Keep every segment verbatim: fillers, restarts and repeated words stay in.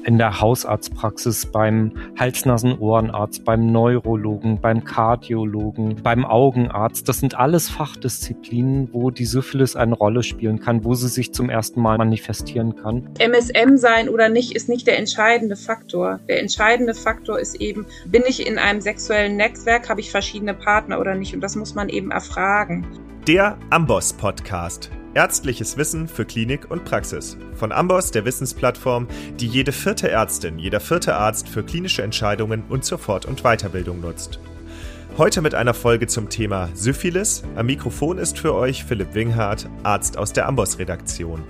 in der Hausarztpraxis, beim Hals-Nasen-Ohrenarzt, beim Neurologen, beim Kardiologen, beim Augenarzt. Das sind alles Fachdisziplinen, wo die Syphilis eine Rolle spielen kann, wo sie sich zum ersten Mal manifestieren kann. M S M sein oder nicht ist nicht der entscheidende Faktor. Der entscheidende Faktor ist eben, bin ich in einem sexuellen Netzwerk, habe ich verschiedene Partner oder nicht? Und das muss man eben erfragen. Der Amboss Podcast. Ärztliches Wissen für Klinik und Praxis. Von Amboss, der Wissensplattform, die jede vierte Ärztin, jeder vierte Arzt für klinische Entscheidungen und zur Fort- und Weiterbildung nutzt. Heute mit einer Folge zum Thema Syphilis. Am Mikrofon ist für euch Philipp Winghardt, Arzt aus der Amboss-Redaktion.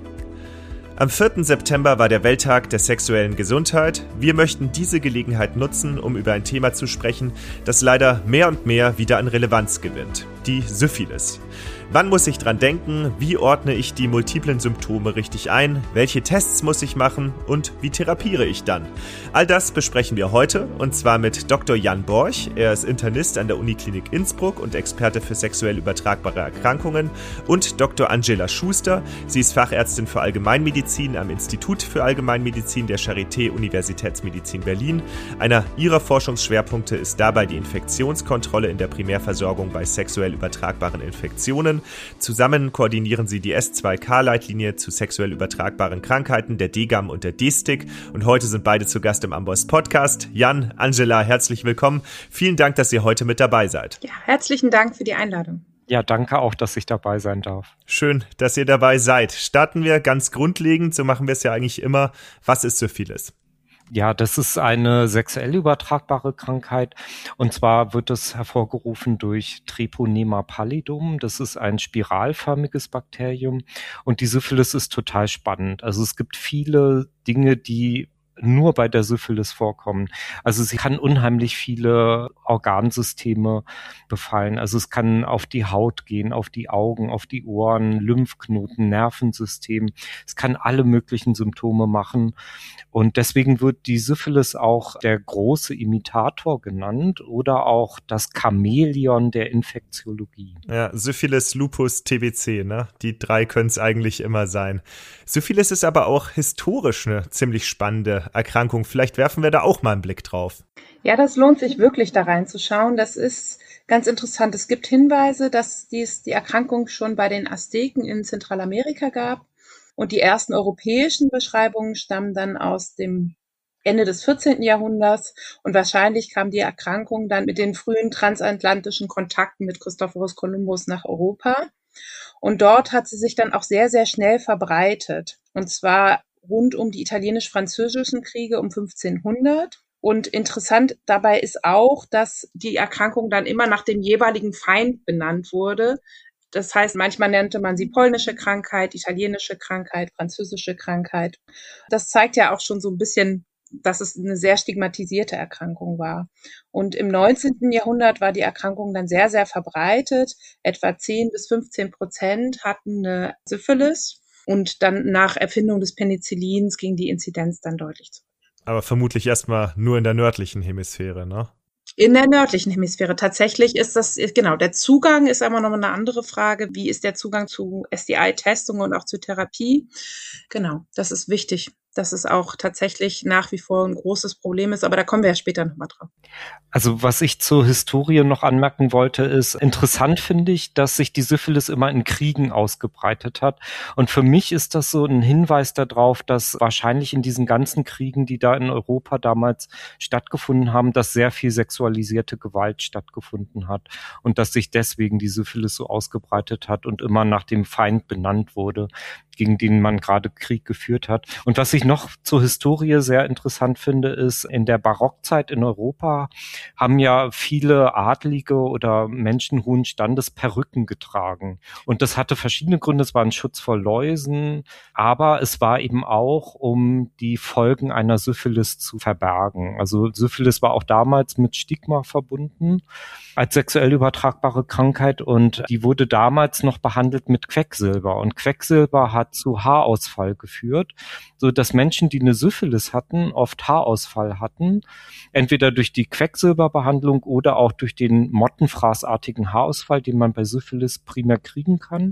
Am vierten September war der Welttag der sexuellen Gesundheit. Wir möchten diese Gelegenheit nutzen, um über ein Thema zu sprechen, das leider mehr und mehr wieder an Relevanz gewinnt: die Syphilis. Wann muss ich dran denken? Wie ordne ich die multiplen Symptome richtig ein? Welche Tests muss ich machen? Und wie therapiere ich dann? All das besprechen wir heute, und zwar mit Doktor Jan Borch. Er ist Internist an der Uniklinik Innsbruck und Experte für sexuell übertragbare Erkrankungen, und Doktor Angela Schuster. Sie ist Fachärztin für Allgemeinmedizin am Institut für Allgemeinmedizin der Charité Universitätsmedizin Berlin. Einer ihrer Forschungsschwerpunkte ist dabei die Infektionskontrolle in der Primärversorgung bei sexuell übertragbaren Infektionen. Zusammen koordinieren sie die S zwei K-Leitlinie zu sexuell übertragbaren Krankheiten, der D G A M und der D-Stick. Und heute sind beide zu Gast im Amboss Podcast. Jan, Angela, herzlich willkommen. Vielen Dank, dass ihr heute mit dabei seid. Ja, herzlichen Dank für die Einladung. Ja, danke auch, dass ich dabei sein darf. Schön, dass ihr dabei seid. Starten wir ganz grundlegend, so machen wir es ja eigentlich immer. Was ist Syphilis? Ja, das ist eine sexuell übertragbare Krankheit, und zwar wird es hervorgerufen durch Treponema pallidum. Das ist ein spiralförmiges Bakterium, und die Syphilis ist total spannend. Also es gibt viele Dinge, die nur bei der Syphilis vorkommen. Also sie kann unheimlich viele Organsysteme befallen. Also es kann auf die Haut gehen, auf die Augen, auf die Ohren, Lymphknoten, Nervensystem. Es kann alle möglichen Symptome machen. Und deswegen wird die Syphilis auch der große Imitator genannt oder auch das Chamäleon der Infektiologie. Ja, Syphilis, Lupus, T B C, ne? Die drei können es eigentlich immer sein. Syphilis ist aber auch historisch eine ziemlich spannende Erkrankung. Vielleicht werfen wir da auch mal einen Blick drauf. Ja, das lohnt sich wirklich, da reinzuschauen. Das ist ganz interessant. Es gibt Hinweise, dass dies die Erkrankung schon bei den Azteken in Zentralamerika gab. Und die ersten europäischen Beschreibungen stammen dann aus dem Ende des vierzehnten Jahrhunderts. Und wahrscheinlich kam die Erkrankung dann mit den frühen transatlantischen Kontakten mit Christophorus Columbus nach Europa. Und dort hat sie sich dann auch sehr, sehr schnell verbreitet. Und zwar rund um die italienisch-französischen Kriege um fünfzehnhundert. Und interessant dabei ist auch, dass die Erkrankung dann immer nach dem jeweiligen Feind benannt wurde. Das heißt, manchmal nannte man sie polnische Krankheit, italienische Krankheit, französische Krankheit. Das zeigt ja auch schon so ein bisschen, dass es eine sehr stigmatisierte Erkrankung war. Und im neunzehnten Jahrhundert war die Erkrankung dann sehr, sehr verbreitet. Etwa zehn bis fünfzehn Prozent hatten eine Syphilis. Und dann nach Erfindung des Penicillins ging die Inzidenz dann deutlich zurück. Aber vermutlich erstmal nur in der nördlichen Hemisphäre, ne? In der nördlichen Hemisphäre. Tatsächlich ist das, genau, der Zugang ist aber noch eine andere Frage. Wie ist der Zugang zu S T I-Testung und auch zur Therapie? Genau, das ist wichtig, dass es auch tatsächlich nach wie vor ein großes Problem ist. Aber da kommen wir ja später nochmal drauf. Also was ich zur Historie noch anmerken wollte, ist, interessant finde ich, dass sich die Syphilis immer in Kriegen ausgebreitet hat. Und für mich ist das so ein Hinweis darauf, dass wahrscheinlich in diesen ganzen Kriegen, die da in Europa damals stattgefunden haben, dass sehr viel sexualisierte Gewalt stattgefunden hat. Und dass sich deswegen die Syphilis so ausgebreitet hat und immer nach dem Feind benannt wurde, gegen den man gerade Krieg geführt hat. Und was ich noch zur Historie sehr interessant finde, ist, in der Barockzeit in Europa haben ja viele Adlige oder Menschen hohen Standes Perücken getragen. Und das hatte verschiedene Gründe. Es war ein Schutz vor Läusen, aber es war eben auch, um die Folgen einer Syphilis zu verbergen. Also Syphilis war auch damals mit Stigma verbunden als sexuell übertragbare Krankheit, und die wurde damals noch behandelt mit Quecksilber. Und Quecksilber hat hat zu Haarausfall geführt, so dass Menschen, die eine Syphilis hatten, oft Haarausfall hatten, entweder durch die Quecksilberbehandlung oder auch durch den mottenfraßartigen Haarausfall, den man bei Syphilis primär kriegen kann.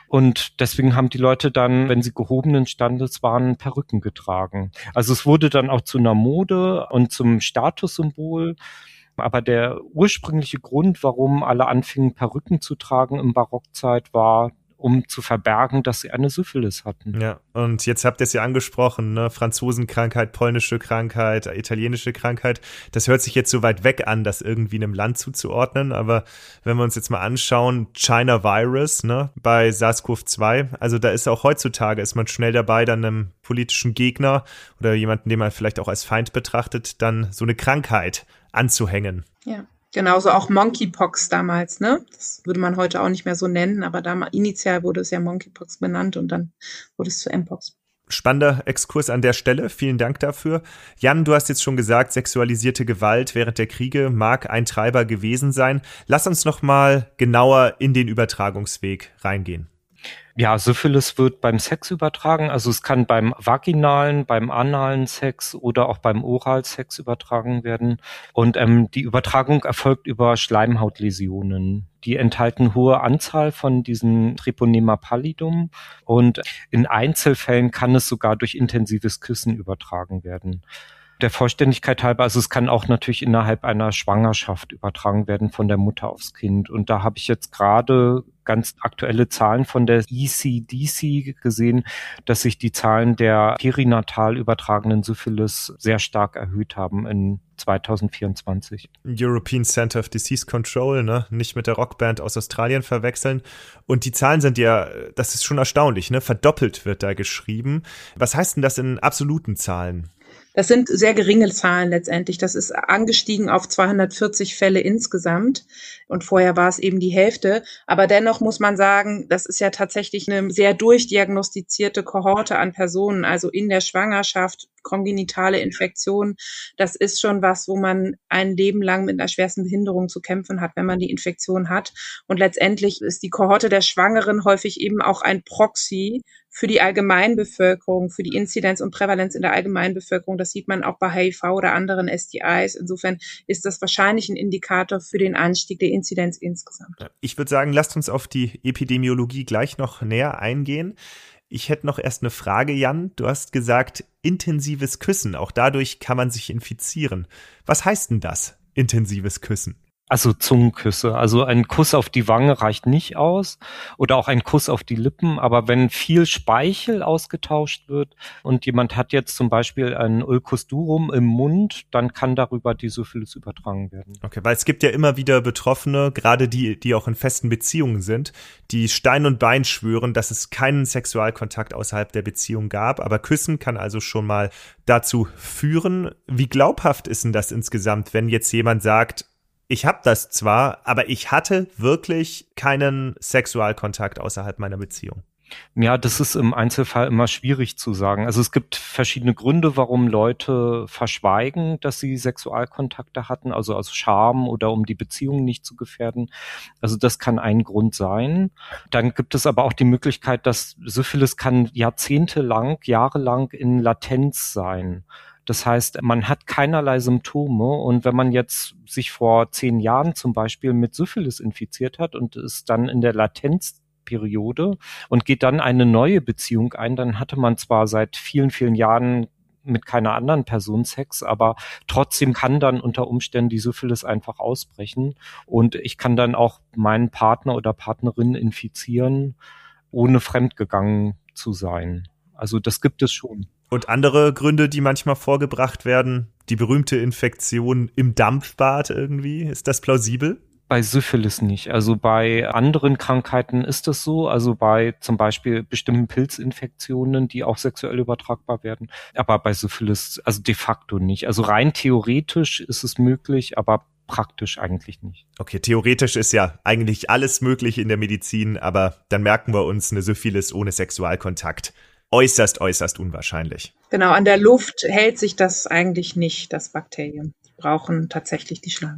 Und deswegen haben die Leute dann, wenn sie gehobenen Standes waren, Perücken getragen. Also es wurde dann auch zu einer Mode und zum Statussymbol. Aber der ursprüngliche Grund, warum alle anfingen, Perücken zu tragen im Barockzeit, war, um zu verbergen, dass sie eine Syphilis hatten. Ja, und jetzt habt ihr es ja angesprochen, ne? Franzosenkrankheit, polnische Krankheit, italienische Krankheit. Das hört sich jetzt so weit weg an, das irgendwie einem Land zuzuordnen. Aber wenn wir uns jetzt mal anschauen, China Virus, ne, bei SARS-C o V zwei, also da ist auch heutzutage, ist man schnell dabei, dann einem politischen Gegner oder jemanden, den man vielleicht auch als Feind betrachtet, dann so eine Krankheit anzuhängen. Ja. Genauso auch Monkeypox damals, ne? Das würde man heute auch nicht mehr so nennen, aber damals initial wurde es ja Monkeypox benannt und dann wurde es zu Mpox. Spannender Exkurs an der Stelle. Vielen Dank dafür. Jan, du hast jetzt schon gesagt, sexualisierte Gewalt während der Kriege mag ein Treiber gewesen sein. Lass uns noch mal genauer in den Übertragungsweg reingehen. Ja, Syphilis wird beim Sex übertragen, also es kann beim vaginalen, beim analen Sex oder auch beim Oralsex übertragen werden. Und ähm, die Übertragung erfolgt über Schleimhautläsionen. Die enthalten hohe Anzahl von diesen Treponema pallidum und in Einzelfällen kann es sogar durch intensives Küssen übertragen werden. Der Vollständigkeit halber, also es kann auch natürlich innerhalb einer Schwangerschaft übertragen werden von der Mutter aufs Kind. Und da habe ich jetzt gerade ganz aktuelle Zahlen von der E C D C gesehen, dass sich die Zahlen der perinatal übertragenen Syphilis sehr stark erhöht haben in zwanzig vierundzwanzig. European Center of Disease Control, ne? Nicht mit der Rockband aus Australien verwechseln. Und die Zahlen sind ja, das ist schon erstaunlich, ne? Verdoppelt wird da geschrieben. Was heißt denn das in absoluten Zahlen? Das sind sehr geringe Zahlen letztendlich. Das ist angestiegen auf zweihundertvierzig Fälle insgesamt. Und vorher war es eben die Hälfte. Aber dennoch muss man sagen, das ist ja tatsächlich eine sehr durchdiagnostizierte Kohorte an Personen. Also in der Schwangerschaft, kongenitale Infektionen. Das ist schon was, wo man ein Leben lang mit einer schwersten Behinderung zu kämpfen hat, wenn man die Infektion hat. Und letztendlich ist die Kohorte der Schwangeren häufig eben auch ein Proxy für die Allgemeinbevölkerung, für die Inzidenz und Prävalenz in der Allgemeinbevölkerung. Das sieht man auch bei H I V oder anderen S T Is. Insofern ist das wahrscheinlich ein Indikator für den Anstieg der Inzidenz insgesamt. Ich würde sagen, lasst uns auf die Epidemiologie gleich noch näher eingehen. Ich hätte noch erst eine Frage, Jan. Du hast gesagt, intensives Küssen. Auch dadurch kann man sich infizieren. Was heißt denn das, intensives Küssen? Also Zungenküsse. Also ein Kuss auf die Wange reicht nicht aus oder auch ein Kuss auf die Lippen. Aber wenn viel Speichel ausgetauscht wird und jemand hat jetzt zum Beispiel ein Ulcus durum im Mund, dann kann darüber die Syphilis übertragen werden. Okay, weil es gibt ja immer wieder Betroffene, gerade die, die auch in festen Beziehungen sind, die Stein und Bein schwören, dass es keinen Sexualkontakt außerhalb der Beziehung gab. Aber Küssen kann also schon mal dazu führen. Wie glaubhaft ist denn das insgesamt, wenn jetzt jemand sagt, ich habe das zwar, aber ich hatte wirklich keinen Sexualkontakt außerhalb meiner Beziehung? Ja, das ist im Einzelfall immer schwierig zu sagen. Also es gibt verschiedene Gründe, warum Leute verschweigen, dass sie Sexualkontakte hatten, also aus Scham oder um die Beziehung nicht zu gefährden. Also das kann ein Grund sein. Dann gibt es aber auch die Möglichkeit, dass Syphilis kann jahrzehntelang, jahrelang in Latenz sein. Das heißt, man hat keinerlei Symptome und wenn man jetzt sich vor zehn Jahren zum Beispiel mit Syphilis infiziert hat und ist dann in der Latenzperiode und geht dann eine neue Beziehung ein, dann hatte man zwar seit vielen, vielen Jahren mit keiner anderen Person Sex, aber trotzdem kann dann unter Umständen die Syphilis einfach ausbrechen und ich kann dann auch meinen Partner oder Partnerin infizieren, ohne fremdgegangen zu sein. Also das gibt es schon. Und andere Gründe, die manchmal vorgebracht werden, die berühmte Infektion im Dampfbad irgendwie, ist das plausibel? Bei Syphilis nicht. Also bei anderen Krankheiten ist es so, also bei zum Beispiel bestimmten Pilzinfektionen, die auch sexuell übertragbar werden, aber bei Syphilis also de facto nicht. Also rein theoretisch ist es möglich, aber praktisch eigentlich nicht. Okay, theoretisch ist ja eigentlich alles möglich in der Medizin, aber dann merken wir uns eine Syphilis ohne Sexualkontakt. Äußerst, äußerst unwahrscheinlich. Genau, an der Luft hält sich das eigentlich nicht, das Bakterium. Die brauchen tatsächlich die Schleimhaut.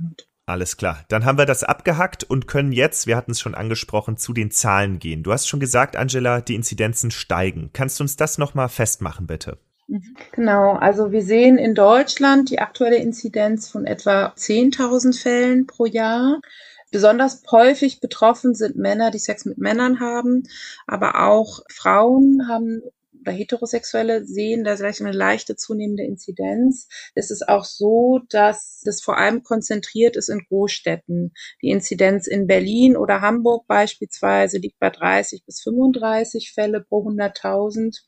Alles klar. Dann haben wir das abgehackt und können jetzt, wir hatten es schon angesprochen, zu den Zahlen gehen. Du hast schon gesagt, Angela, die Inzidenzen steigen. Kannst du uns das nochmal festmachen, bitte? Genau, also wir sehen in Deutschland die aktuelle Inzidenz von etwa zehntausend Fällen pro Jahr. Besonders häufig betroffen sind Männer, die Sex mit Männern haben, aber auch Frauen haben oder Heterosexuelle sehen da vielleicht eine leichte zunehmende Inzidenz. Es ist auch so, dass das vor allem konzentriert ist in Großstädten. Die Inzidenz in Berlin oder Hamburg beispielsweise liegt bei dreißig bis fünfunddreißig Fälle pro hunderttausend.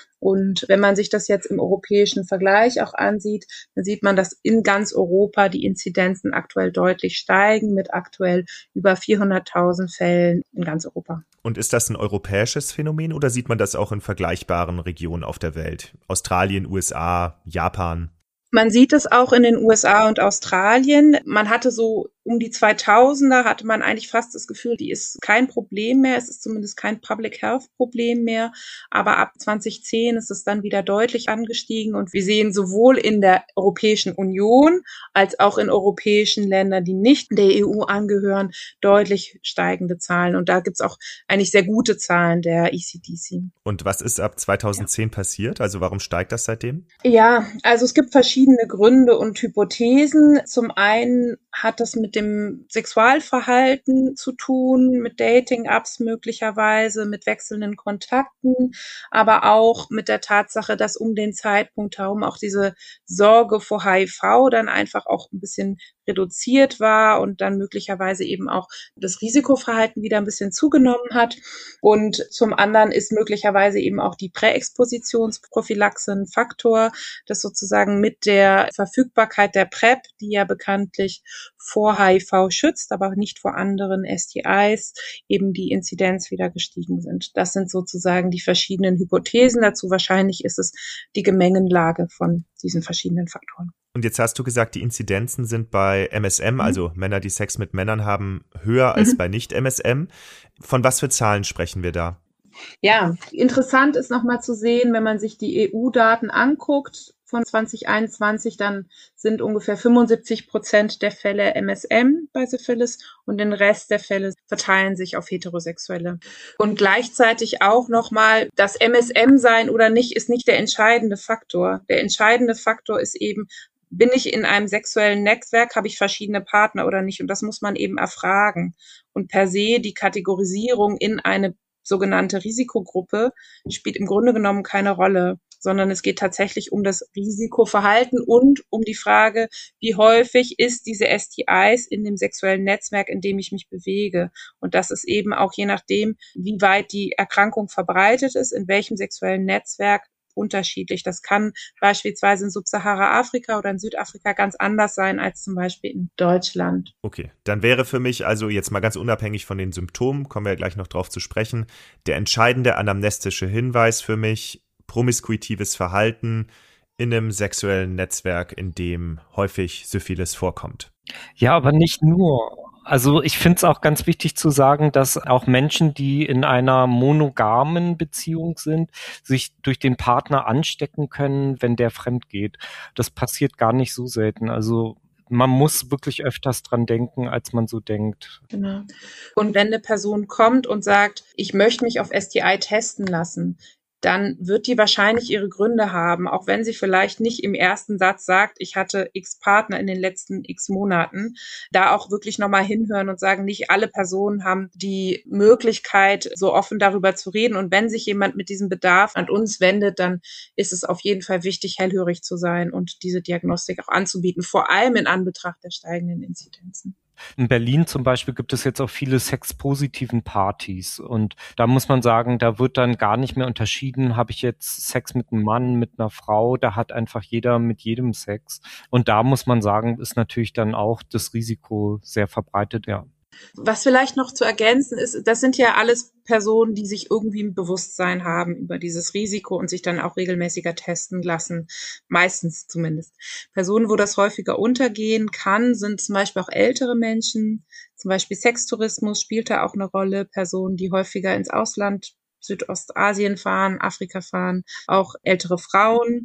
Und wenn man sich das jetzt im europäischen Vergleich auch ansieht, dann sieht man, dass in ganz Europa die Inzidenzen aktuell deutlich steigen, mit aktuell über vierhunderttausend Fällen in ganz Europa. Und ist das ein europäisches Phänomen oder sieht man das auch in vergleichbaren Regionen auf der Welt? Australien, U S A, Japan? Man sieht es auch in den U S A und Australien. Man hatte so um die zweitausender hatte man eigentlich fast das Gefühl, die ist kein Problem mehr. Es ist zumindest kein Public Health Problem mehr. Aber ab zwanzig zehn ist es dann wieder deutlich angestiegen. Und wir sehen sowohl in der Europäischen Union als auch in europäischen Ländern, die nicht der E U angehören, deutlich steigende Zahlen. Und da gibt's auch eigentlich sehr gute Zahlen der E C D C. Und was ist ab zweitausendzehn ja. passiert? Also warum steigt das seitdem? Ja, also es gibt verschiedene Gründe und Hypothesen. Zum einen hat das mit dem Sexualverhalten zu tun, mit Dating-Apps möglicherweise, mit wechselnden Kontakten, aber auch mit der Tatsache, dass um den Zeitpunkt herum auch diese Sorge vor H I V dann einfach auch ein bisschen reduziert war und dann möglicherweise eben auch das Risikoverhalten wieder ein bisschen zugenommen hat. Und zum anderen ist möglicherweise eben auch die Präexpositionsprophylaxe ein Faktor, das sozusagen mit der Verfügbarkeit der PrEP, die ja bekanntlich vor H I V schützt, aber nicht vor anderen S T Is, eben die Inzidenz wieder gestiegen sind. Das sind sozusagen die verschiedenen Hypothesen dazu. Wahrscheinlich ist es die Gemengenlage von diesen verschiedenen Faktoren. Und jetzt hast du gesagt, die Inzidenzen sind bei M S M, mhm. also Männer, die Sex mit Männern haben, höher als mhm. bei Nicht-M S M. Von was für Zahlen sprechen wir da? Ja, interessant ist nochmal zu sehen, wenn man sich die E U-Daten anguckt von zwanzig einundzwanzig, dann sind ungefähr fünfundsiebzig Prozent der Fälle M S M bei Syphilis und den Rest der Fälle verteilen sich auf Heterosexuelle. Und gleichzeitig auch nochmal, das M S M sein oder nicht, ist nicht der entscheidende Faktor. Der entscheidende Faktor ist eben, bin ich in einem sexuellen Netzwerk, habe ich verschiedene Partner oder nicht? Und das muss man eben erfragen. Und per se die Kategorisierung in eine sogenannte Risikogruppe spielt im Grunde genommen keine Rolle, sondern es geht tatsächlich um das Risikoverhalten und um die Frage, wie häufig ist diese S T Is in dem sexuellen Netzwerk, in dem ich mich bewege. Und das ist eben auch je nachdem, wie weit die Erkrankung verbreitet ist, in welchem sexuellen Netzwerk, unterschiedlich. Das kann beispielsweise in Subsahara-Afrika oder in Südafrika ganz anders sein als zum Beispiel in Deutschland. Okay, dann wäre für mich also jetzt mal ganz unabhängig von den Symptomen, kommen wir ja gleich noch drauf zu sprechen, der entscheidende anamnestische Hinweis für mich, promiskuitives Verhalten in einem sexuellen Netzwerk, in dem häufig Syphilis vorkommt. Ja, aber nicht nur. Also ich finde es auch ganz wichtig zu sagen, dass auch Menschen, die in einer monogamen Beziehung sind, sich durch den Partner anstecken können, wenn der fremd geht. Das passiert gar nicht so selten. Also man muss wirklich öfters dran denken, als man so denkt. Genau. Und wenn eine Person kommt und sagt, ich möchte mich auf S T I testen lassen, dann wird die wahrscheinlich ihre Gründe haben, auch wenn sie vielleicht nicht im ersten Satz sagt, ich hatte x Partner in den letzten x Monaten, da auch wirklich nochmal hinhören und sagen, nicht alle Personen haben die Möglichkeit, so offen darüber zu reden. Und wenn sich jemand mit diesem Bedarf an uns wendet, dann ist es auf jeden Fall wichtig, hellhörig zu sein und diese Diagnostik auch anzubieten, vor allem in Anbetracht der steigenden Inzidenzen. In Berlin zum Beispiel gibt es jetzt auch viele sexpositiven Partys und da muss man sagen, da wird dann gar nicht mehr unterschieden, habe ich jetzt Sex mit einem Mann, mit einer Frau, da hat einfach jeder mit jedem Sex und da muss man sagen, ist natürlich dann auch das Risiko sehr verbreitet, ja. Was vielleicht noch zu ergänzen ist, das sind ja alles Personen, die sich irgendwie ein Bewusstsein haben über dieses Risiko und sich dann auch regelmäßiger testen lassen, meistens zumindest. Personen, wo das häufiger untergehen kann, sind zum Beispiel auch ältere Menschen, zum Beispiel Sextourismus spielt da auch eine Rolle, Personen, die häufiger ins Ausland, Südostasien fahren, Afrika fahren, auch ältere Frauen.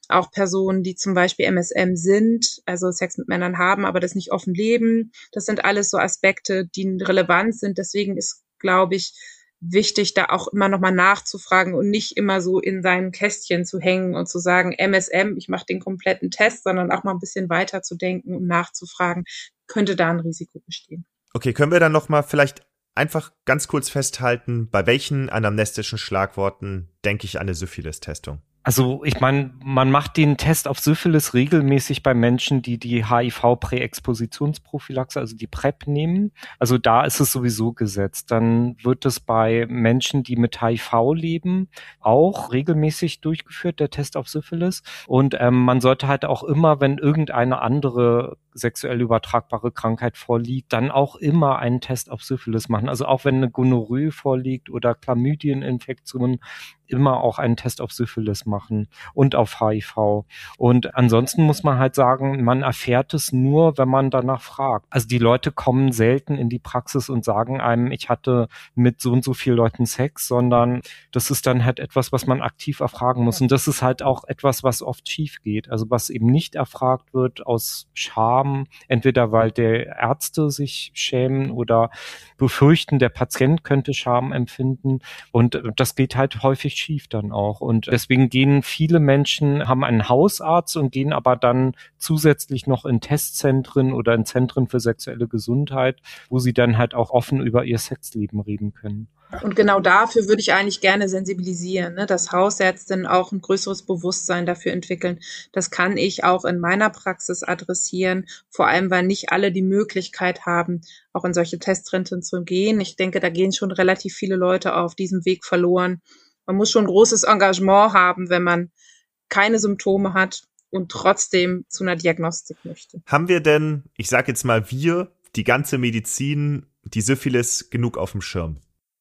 Auch Personen, die zum Beispiel M S M sind, also Sex mit Männern haben, aber das nicht offen leben. Das sind alles so Aspekte, die relevant sind. Deswegen ist, glaube ich, wichtig, da auch immer nochmal nachzufragen und nicht immer so in seinem Kästchen zu hängen und zu sagen, M S M, ich mache den kompletten Test, sondern auch mal ein bisschen weiter zu denken und nachzufragen, könnte da ein Risiko bestehen. Okay, können wir dann nochmal vielleicht einfach ganz kurz festhalten, bei welchen anamnestischen Schlagworten denke ich an eine Syphilis-Testung? Also ich meine, man macht den Test auf Syphilis regelmäßig bei Menschen, die die H I V-Präexpositionsprophylaxe, also die PrEP nehmen. Also da ist es sowieso gesetzt. Dann wird es bei Menschen, die mit H I V leben, auch regelmäßig durchgeführt, der Test auf Syphilis. Und ähm, man sollte halt auch immer, wenn irgendeine andere sexuell übertragbare Krankheit vorliegt, dann auch immer einen Test auf Syphilis machen. Also auch wenn eine Gonorrhoe vorliegt oder Chlamydieninfektion, immer auch einen Test auf Syphilis machen und auf H I V. Und ansonsten muss man halt sagen, man erfährt es nur, wenn man danach fragt. Also die Leute kommen selten in die Praxis und sagen einem, ich hatte mit so und so vielen Leuten Sex, sondern das ist dann halt etwas, was man aktiv erfragen muss. Und das ist halt auch etwas, was oft schief geht. Also was eben nicht erfragt wird aus Scham, entweder weil der Ärzte sich schämen oder befürchten, der Patient könnte Scham empfinden. Und das geht halt häufig schief dann auch. Und deswegen gehen viele Menschen, haben einen Hausarzt und gehen aber dann zusätzlich noch in Testzentren oder in Zentren für sexuelle Gesundheit, wo sie dann halt auch offen über ihr Sexleben reden können. Und genau dafür würde ich eigentlich gerne sensibilisieren, ne, dass Hausärztinnen auch ein größeres Bewusstsein dafür entwickeln. Das kann ich auch in meiner Praxis adressieren, vor allem, weil nicht alle die Möglichkeit haben, auch in solche Testzentren zu gehen. Ich denke, da gehen schon relativ viele Leute auf diesem Weg verloren. Man muss schon großes Engagement haben, wenn man keine Symptome hat und trotzdem zu einer Diagnostik möchte. Haben wir denn, ich sage jetzt mal wir, die ganze Medizin, die Syphilis genug auf dem Schirm?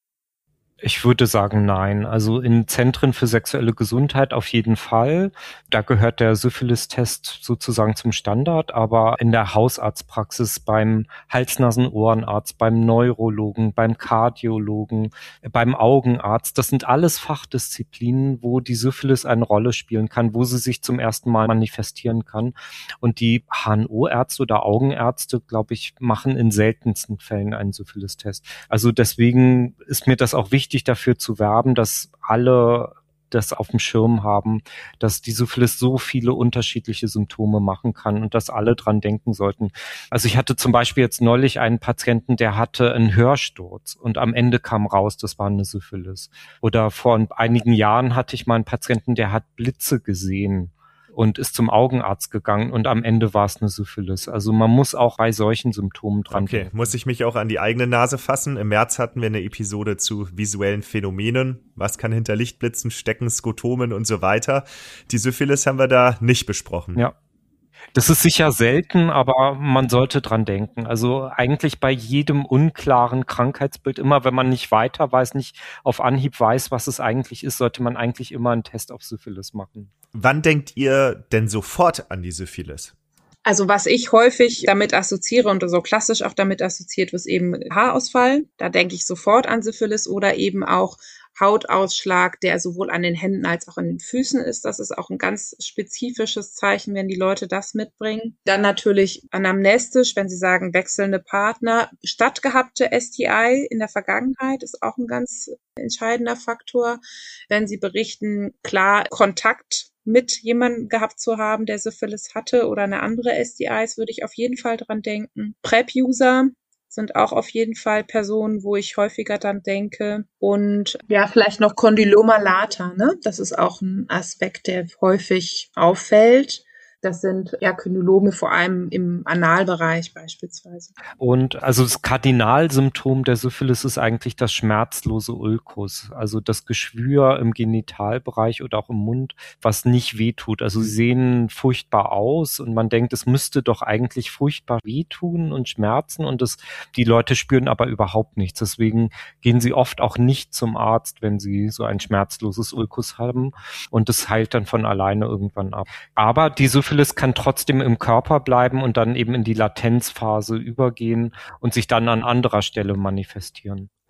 Ich würde sagen, nein. Also in Zentren für sexuelle Gesundheit auf jeden Fall. Da gehört der Syphilis-Test sozusagen zum Standard, aber in der Hausarztpraxis, beim Hals-Nasen-Ohrenarzt, beim Neurologen, beim Kardiologen, beim Augenarzt, das sind alles Fachdisziplinen, wo die Syphilis eine Rolle spielen kann, wo sie sich zum ersten Mal manifestieren kann. Und die H N O-Ärzte oder Augenärzte, glaube ich, machen in seltensten Fällen einen Syphilis-Test. Also deswegen ist mir das auch wichtig, dafür zu werben, dass alle das auf dem Schirm haben, dass die Syphilis so viele unterschiedliche Symptome machen kann und dass alle dran denken sollten. Also ich hatte zum Beispiel jetzt neulich einen Patienten, der hatte einen Hörsturz und am Ende kam raus, das war eine Syphilis. Oder vor einigen Jahren hatte ich mal einen Patienten, der hat Blitze gesehen und ist zum Augenarzt gegangen und am Ende war es eine Syphilis. Also man muss auch bei solchen Symptomen dran Okay, denken. muss ich mich auch an die eigene Nase fassen. Im März hatten wir eine Episode zu visuellen Phänomenen. Was kann hinter Lichtblitzen stecken, Skotomen und so weiter. Die Syphilis haben wir da nicht besprochen. Ja. Das ist sicher selten, aber man sollte dran denken. Also eigentlich bei jedem unklaren Krankheitsbild, immer wenn man nicht weiter weiß, nicht auf Anhieb weiß, was es eigentlich ist, sollte man eigentlich immer einen Test auf Syphilis machen. Wann denkt ihr denn sofort an die Syphilis? Also was ich häufig damit assoziiere und so klassisch auch damit assoziiert wird, ist eben Haarausfall. Da denke ich sofort an Syphilis oder eben auch Hautausschlag, der sowohl an den Händen als auch an den Füßen ist. Das ist auch ein ganz spezifisches Zeichen, wenn die Leute das mitbringen. Dann natürlich anamnestisch, wenn sie sagen, wechselnde Partner. Stattgehabte S T I in der Vergangenheit ist auch ein ganz entscheidender Faktor. Wenn sie berichten, klar, Kontakt mit jemandem gehabt zu haben, der Syphilis hatte oder eine andere S T Is, würde ich auf jeden Fall dran denken. PrEP-User sind auch auf jeden Fall Personen, wo ich häufiger dann denke. Und ja, vielleicht noch Condyloma lata, ne? Das ist auch ein Aspekt, der häufig auffällt. Das sind ja Kondylome vor allem im Analbereich beispielsweise. Und also das Kardinalsymptom der Syphilis ist eigentlich das schmerzlose Ulkus, also das Geschwür im Genitalbereich oder auch im Mund, was nicht wehtut. Also sie sehen furchtbar aus und man denkt, es müsste doch eigentlich furchtbar wehtun und schmerzen und das, die Leute spüren aber überhaupt nichts. Deswegen gehen sie oft auch nicht zum Arzt, wenn sie so ein schmerzloses Ulkus haben und das heilt dann von alleine irgendwann ab. Aber die Syphilis kann trotzdem im Körper bleiben und dann eben in die Latenzphase übergehen und sich dann an anderer Stelle manifestieren.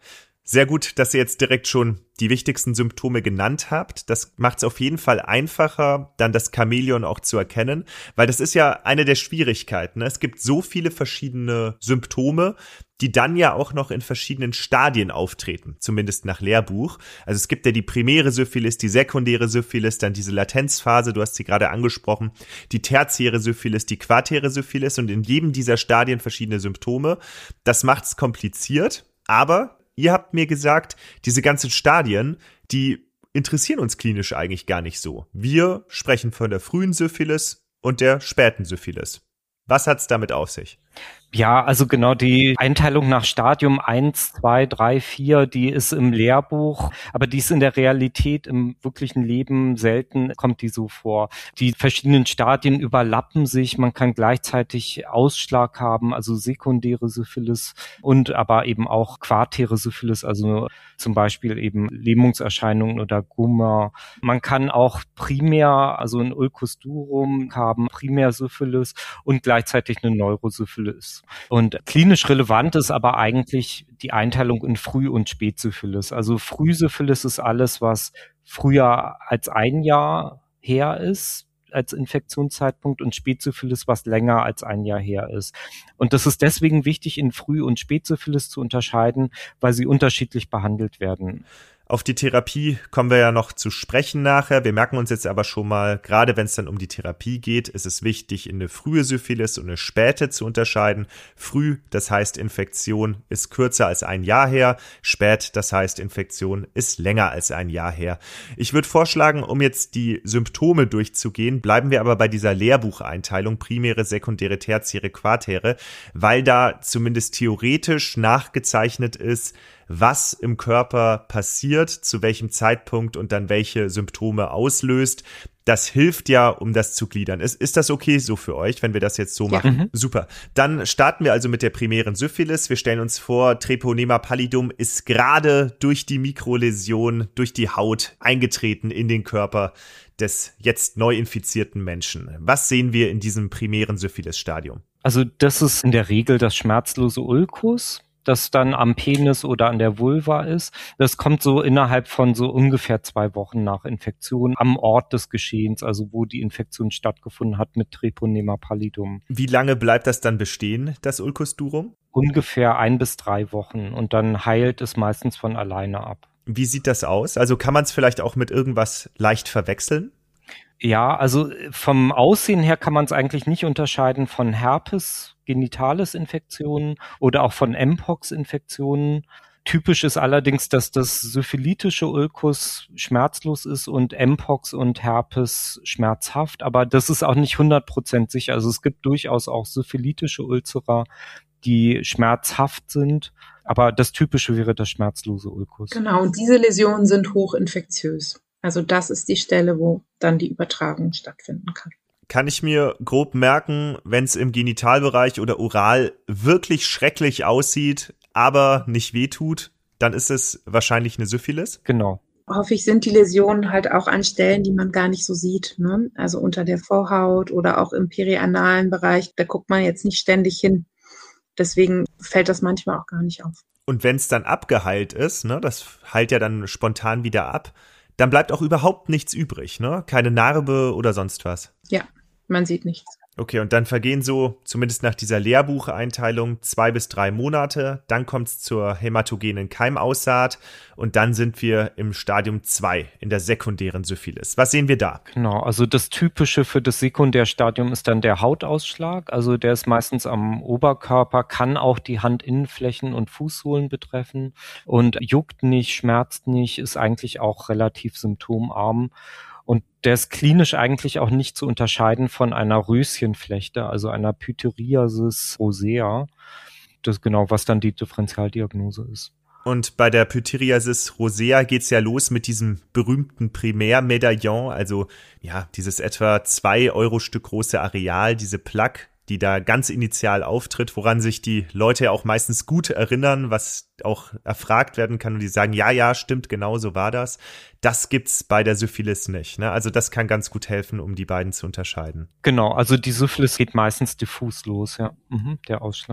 Sehr gut, dass ihr jetzt direkt schon die wichtigsten Symptome genannt habt. Das macht es auf jeden Fall einfacher, dann das Chamäleon auch zu erkennen, weil das ist ja eine der Schwierigkeiten. Es gibt so viele verschiedene Symptome, die dann ja auch noch in verschiedenen Stadien auftreten, zumindest nach Lehrbuch. Also es gibt ja die primäre Syphilis, die sekundäre Syphilis, dann diese Latenzphase, du hast sie gerade angesprochen, die tertiäre Syphilis, die quartäre Syphilis und in jedem dieser Stadien verschiedene Symptome. Das macht's kompliziert, aber ihr habt mir gesagt, diese ganzen Stadien, die interessieren uns klinisch eigentlich gar nicht so. Wir sprechen von der frühen Syphilis und der späten Syphilis. Was hat's damit auf sich? Ja, also genau die Einteilung nach Stadium eins, zwei, drei, vier, die ist im Lehrbuch, aber die ist in der Realität im wirklichen Leben selten, kommt die so vor. Die verschiedenen Stadien überlappen sich, man kann gleichzeitig Ausschlag haben, also sekundäre Syphilis und aber eben auch quartäre Syphilis, also zum Beispiel eben Lähmungserscheinungen oder Gummer. Man kann auch primär, also ein Ulcus durum haben, Primärsyphilis und gleichzeitig eine Neurosyphilis. Und klinisch relevant ist aber eigentlich die Einteilung in Früh- und Spätsyphilis. Also Frühsyphilis ist alles, was früher als ein Jahr her ist als Infektionszeitpunkt und Spätsyphilis, was länger als ein Jahr her ist. Und das ist deswegen wichtig, in Früh- und Spätsyphilis zu unterscheiden, weil sie unterschiedlich behandelt werden. Auf die Therapie kommen wir ja noch zu sprechen nachher. Wir merken uns jetzt aber schon mal, gerade wenn es dann um die Therapie geht, ist es wichtig, in eine frühe Syphilis und eine späte zu unterscheiden. Früh, das heißt Infektion ist kürzer als ein Jahr her. Spät, das heißt Infektion ist länger als ein Jahr her. Ich würde vorschlagen, um jetzt die Symptome durchzugehen, bleiben wir aber bei dieser Lehrbucheinteilung primäre, sekundäre, tertiäre, quartäre, weil da zumindest theoretisch nachgezeichnet ist, was im Körper passiert, zu welchem Zeitpunkt und dann welche Symptome auslöst. Das hilft ja, um das zu gliedern. Ist, ist das okay so für euch, wenn wir das jetzt so machen? Ja. Super. Dann starten wir also mit der primären Syphilis. Wir stellen uns vor, Treponema pallidum ist gerade durch die Mikroläsion, durch die Haut eingetreten in den Körper des jetzt neu infizierten Menschen. Was sehen wir in diesem primären Syphilis-Stadium? Also das ist in der Regel das schmerzlose Ulcus, das dann am Penis oder an der Vulva ist. Das kommt so innerhalb von so ungefähr zwei Wochen nach Infektion am Ort des Geschehens, also wo die Infektion stattgefunden hat mit Treponema pallidum. Wie lange bleibt das dann bestehen, das Ulcus durum? Ungefähr ein bis drei Wochen und dann heilt es meistens von alleine ab. Wie sieht das aus? Also kann man es vielleicht auch mit irgendwas leicht verwechseln? Ja, also vom Aussehen her kann man es eigentlich nicht unterscheiden von Herpes genitalis Infektionen oder auch von Mpox Infektionen. Typisch ist allerdings, dass das syphilitische Ulcus schmerzlos ist und Mpox und Herpes schmerzhaft, aber das ist auch nicht hundert Prozent sicher. Also es gibt durchaus auch syphilitische Ulcera, die schmerzhaft sind, aber das Typische wäre das schmerzlose Ulcus. Genau, und diese Läsionen sind hochinfektiös. Also das ist die Stelle, wo dann die Übertragung stattfinden kann. Kann ich mir grob merken, wenn es im Genitalbereich oder oral wirklich schrecklich aussieht, aber nicht wehtut, dann ist es wahrscheinlich eine Syphilis? Genau. Häufig sind die Läsionen halt auch an Stellen, die man gar nicht so sieht, ne? Also unter der Vorhaut oder auch im perianalen Bereich. Da guckt man jetzt nicht ständig hin. Deswegen fällt das manchmal auch gar nicht auf. Und wenn es dann abgeheilt ist, ne, das heilt ja dann spontan wieder ab, dann bleibt auch überhaupt nichts übrig, ne? Keine Narbe oder sonst was. Ja, man sieht nichts. Okay, und dann vergehen so, zumindest nach dieser Lehrbucheinteilung, zwei bis drei Monate. Dann kommt es zur hämatogenen Keimaussaat und dann sind wir im Stadium zwei, in der sekundären Syphilis. Was sehen wir da? Genau, also das Typische für das Sekundärstadium ist dann der Hautausschlag. Also der ist meistens am Oberkörper, kann auch die Handinnenflächen und Fußsohlen betreffen und juckt nicht, schmerzt nicht, ist eigentlich auch relativ symptomarm. Und der ist klinisch eigentlich auch nicht zu unterscheiden von einer Röschenflechte, also einer Pityriasis rosea. Das ist genau, was dann die Differentialdiagnose ist. Und bei der Pityriasis rosea geht's ja los mit diesem berühmten Primärmedaillon, also ja, dieses etwa zwei Euro Stück große Areal, diese Plaque, die da ganz initial auftritt, woran sich die Leute ja auch meistens gut erinnern, was auch erfragt werden kann und die sagen, ja, ja, stimmt, genau so war das. Das gibt's bei der Syphilis nicht, ne? Also das kann ganz gut helfen, um die beiden zu unterscheiden. Genau, also die Syphilis geht meistens diffus los, ja, mhm, der Ausschlag.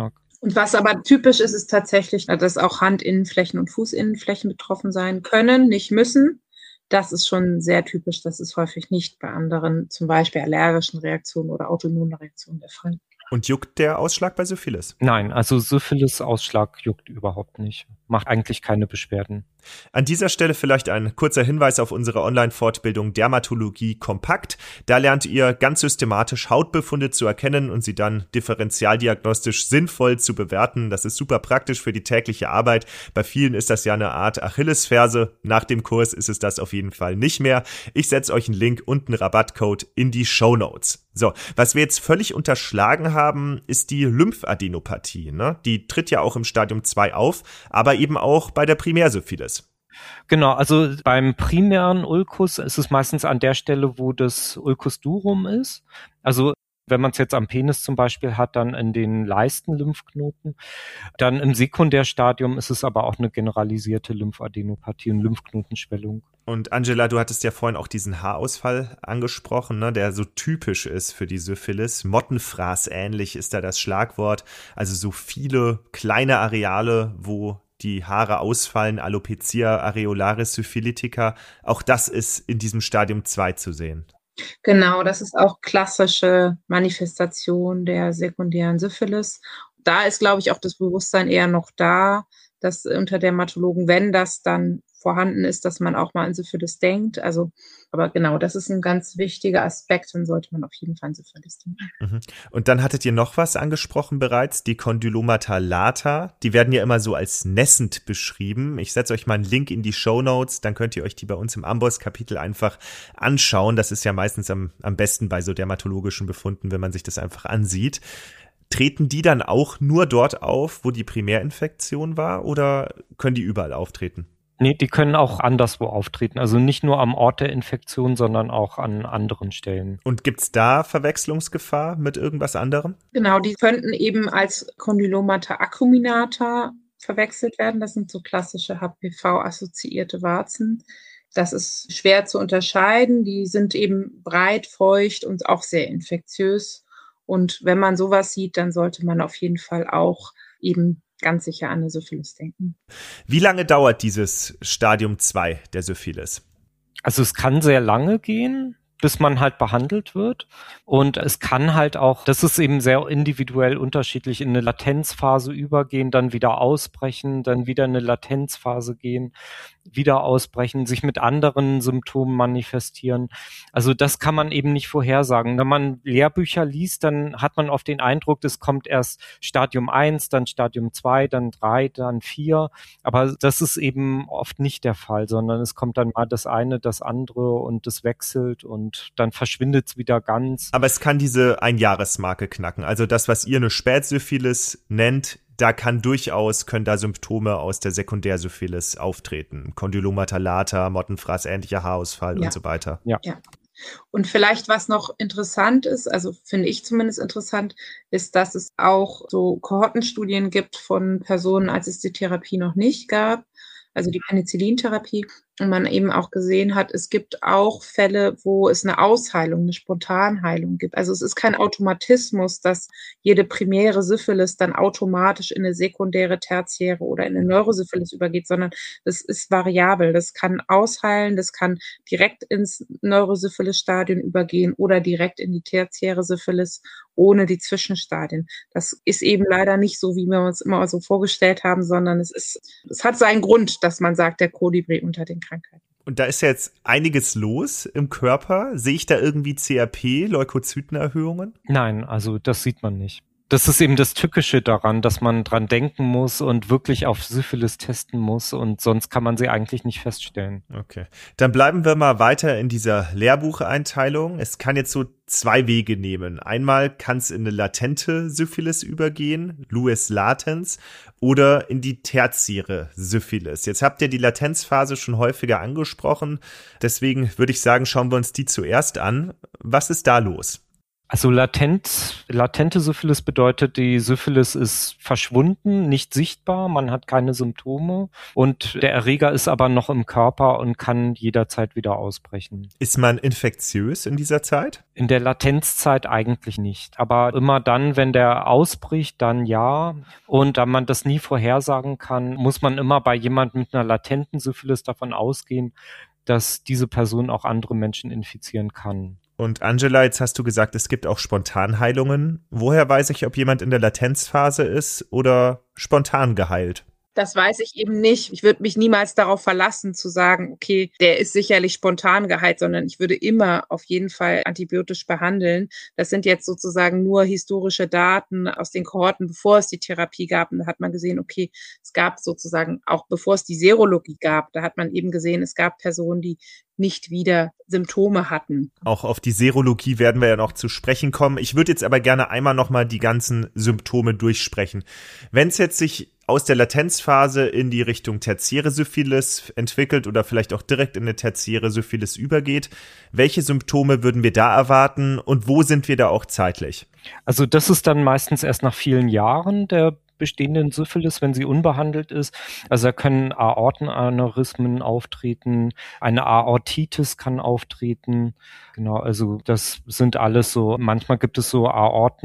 Und was aber typisch ist, ist tatsächlich, dass auch Handinnenflächen und Fußinnenflächen betroffen sein können, nicht müssen. Das ist schon sehr typisch. Das ist häufig nicht bei anderen, zum Beispiel allergischen Reaktionen oder autoimmunen Reaktionen der Fall. Und juckt der Ausschlag bei Syphilis? Nein, also Syphilis-Ausschlag juckt überhaupt nicht. Macht eigentlich keine Beschwerden. An dieser Stelle vielleicht ein kurzer Hinweis auf unsere Online-Fortbildung Dermatologie kompakt. Da lernt ihr ganz systematisch Hautbefunde zu erkennen und sie dann differentialdiagnostisch sinnvoll zu bewerten. Das ist super praktisch für die tägliche Arbeit. Bei vielen ist das ja eine Art Achillesferse. Nach dem Kurs ist es das auf jeden Fall nicht mehr. Ich setze euch einen Link und einen Rabattcode in die Shownotes. So, was wir jetzt völlig unterschlagen haben, ist die Lymphadenopathie. Ne? Die tritt ja auch im Stadium zwei auf, aber eben auch bei der Primärsyphilis. Genau, also beim primären Ulkus ist es meistens an der Stelle, wo das Ulcus durum ist. Also wenn man es jetzt am Penis zum Beispiel hat, dann in den Leisten-Lymphknoten. Dann im Sekundärstadium ist es aber auch eine generalisierte Lymphadenopathie und Lymphknotenschwellung. Und Angela, du hattest ja vorhin auch diesen Haarausfall angesprochen, ne, der so typisch ist für die Syphilis. Mottenfraß ähnlich ist da das Schlagwort. Also so viele kleine Areale, wo die Haare ausfallen, Alopecia areolaris syphilitica. Auch das ist in diesem Stadium zwei zu sehen. Genau, das ist auch klassische Manifestation der sekundären Syphilis. Da ist, glaube ich, auch das Bewusstsein eher noch da, dass unter Dermatologen, wenn das dann vorhanden ist, dass man auch mal an Syphilis denkt. Also, aber genau, das ist ein ganz wichtiger Aspekt, dann sollte man auf jeden Fall an Syphilis denken. Mhm. Und dann hattet ihr noch was angesprochen bereits, die Condylomata lata. Die werden ja immer so als nässend beschrieben. Ich setze euch mal einen Link in die Shownotes, dann könnt ihr euch die bei uns im Amboss-Kapitel einfach anschauen. Das ist ja meistens am, am besten bei so dermatologischen Befunden, wenn man sich das einfach ansieht. Treten die dann auch nur dort auf, wo die Primärinfektion war, oder können die überall auftreten? Nee, die können auch anderswo auftreten. Also nicht nur am Ort der Infektion, sondern auch an anderen Stellen. Und gibt's da Verwechslungsgefahr mit irgendwas anderem? Genau, die könnten eben als Condylomata acuminata verwechselt werden. Das sind so klassische H P V-assoziierte Warzen. Das ist schwer zu unterscheiden. Die sind eben breit, feucht und auch sehr infektiös. Und wenn man sowas sieht, dann sollte man auf jeden Fall auch eben ganz sicher an eine Syphilis denken. Wie lange dauert dieses Stadium zwei der Syphilis? Also es kann sehr lange gehen, bis man halt behandelt wird. Und es kann halt auch, das ist eben sehr individuell unterschiedlich, in eine Latenzphase übergehen, dann wieder ausbrechen, dann wieder in eine Latenzphase gehen, wieder ausbrechen, sich mit anderen Symptomen manifestieren. Also das kann man eben nicht vorhersagen. Wenn man Lehrbücher liest, dann hat man oft den Eindruck, es kommt erst Stadium eins, dann Stadium zwei, dann drei, dann vier. Aber das ist eben oft nicht der Fall, sondern es kommt dann mal das eine, das andere und es wechselt und dann verschwindet es wieder ganz. Aber es kann diese Einjahresmarke knacken. Also das, was ihr eine Spätsyphilis nennt, da kann durchaus, können da Symptome aus der Sekundärsyphilis auftreten. Condylomata lata, Mottenfraß, ähnlicher Haarausfall Ja. und so weiter. Ja. Und vielleicht, was noch interessant ist, also finde ich zumindest interessant, ist, dass es auch so Kohortenstudien gibt von Personen, als es die Therapie noch nicht gab, also die Penicillintherapie, und man eben auch gesehen hat, es gibt auch Fälle, wo es eine Ausheilung, eine Spontanheilung gibt. Also es ist kein Automatismus, dass jede primäre Syphilis dann automatisch in eine sekundäre, tertiäre oder in eine Neurosyphilis übergeht, sondern es ist variabel. Das kann ausheilen, das kann direkt ins Neurosyphilis-Stadium übergehen oder direkt in die tertiäre Syphilis ohne die Zwischenstadien. Das ist eben leider nicht so, wie wir uns immer so vorgestellt haben, sondern es ist, es hat seinen Grund, dass man sagt, der Kolibri unter den Krankheiten. Und da ist ja jetzt einiges los im Körper. Sehe ich da irgendwie C R P, Leukozytenerhöhungen? Nein, also das sieht man nicht. Das ist eben das Tückische daran, dass man dran denken muss und wirklich auf Syphilis testen muss und sonst kann man sie eigentlich nicht feststellen. Okay, dann bleiben wir mal weiter in dieser Lehrbucheinteilung. Es kann jetzt so zwei Wege nehmen. Einmal kann es in eine latente Syphilis übergehen, Lues latens, oder in die tertiäre Syphilis. Jetzt habt ihr die Latenzphase schon häufiger angesprochen, deswegen würde ich sagen, schauen wir uns die zuerst an. Was ist da los? Also latent, latente Syphilis bedeutet, die Syphilis ist verschwunden, nicht sichtbar, man hat keine Symptome und der Erreger ist aber noch im Körper und kann jederzeit wieder ausbrechen. Ist man infektiös in dieser Zeit? In der Latenzzeit eigentlich nicht, aber immer dann, wenn der ausbricht, dann ja. Und da man das nie vorhersagen kann, muss man immer bei jemandem mit einer latenten Syphilis davon ausgehen, dass diese Person auch andere Menschen infizieren kann. Und Angela, jetzt hast du gesagt, es gibt auch Spontanheilungen. Woher weiß ich, ob jemand in der Latenzphase ist oder spontan geheilt? Das weiß ich eben nicht. Ich würde mich niemals darauf verlassen, zu sagen, okay, der ist sicherlich spontan geheilt, sondern ich würde immer auf jeden Fall antibiotisch behandeln. Das sind jetzt sozusagen nur historische Daten aus den Kohorten, bevor es die Therapie gab. Und da hat man gesehen, okay, es gab sozusagen, auch bevor es die Serologie gab, da hat man eben gesehen, es gab Personen, die nicht wieder Symptome hatten. Auch auf die Serologie werden wir ja noch zu sprechen kommen. Ich würde jetzt aber gerne einmal nochmal die ganzen Symptome durchsprechen. Wenn es jetzt sich aus der Latenzphase in die Richtung tertiäre Syphilis entwickelt oder vielleicht auch direkt in eine tertiäre Syphilis übergeht, welche Symptome würden wir da erwarten und wo sind wir da auch zeitlich? Also das ist dann meistens erst nach vielen Jahren der bestehenden Syphilis, wenn sie unbehandelt ist. Also da können Aortenaneurysmen auftreten, eine Aortitis kann auftreten. Genau, also das sind alles so, manchmal gibt es so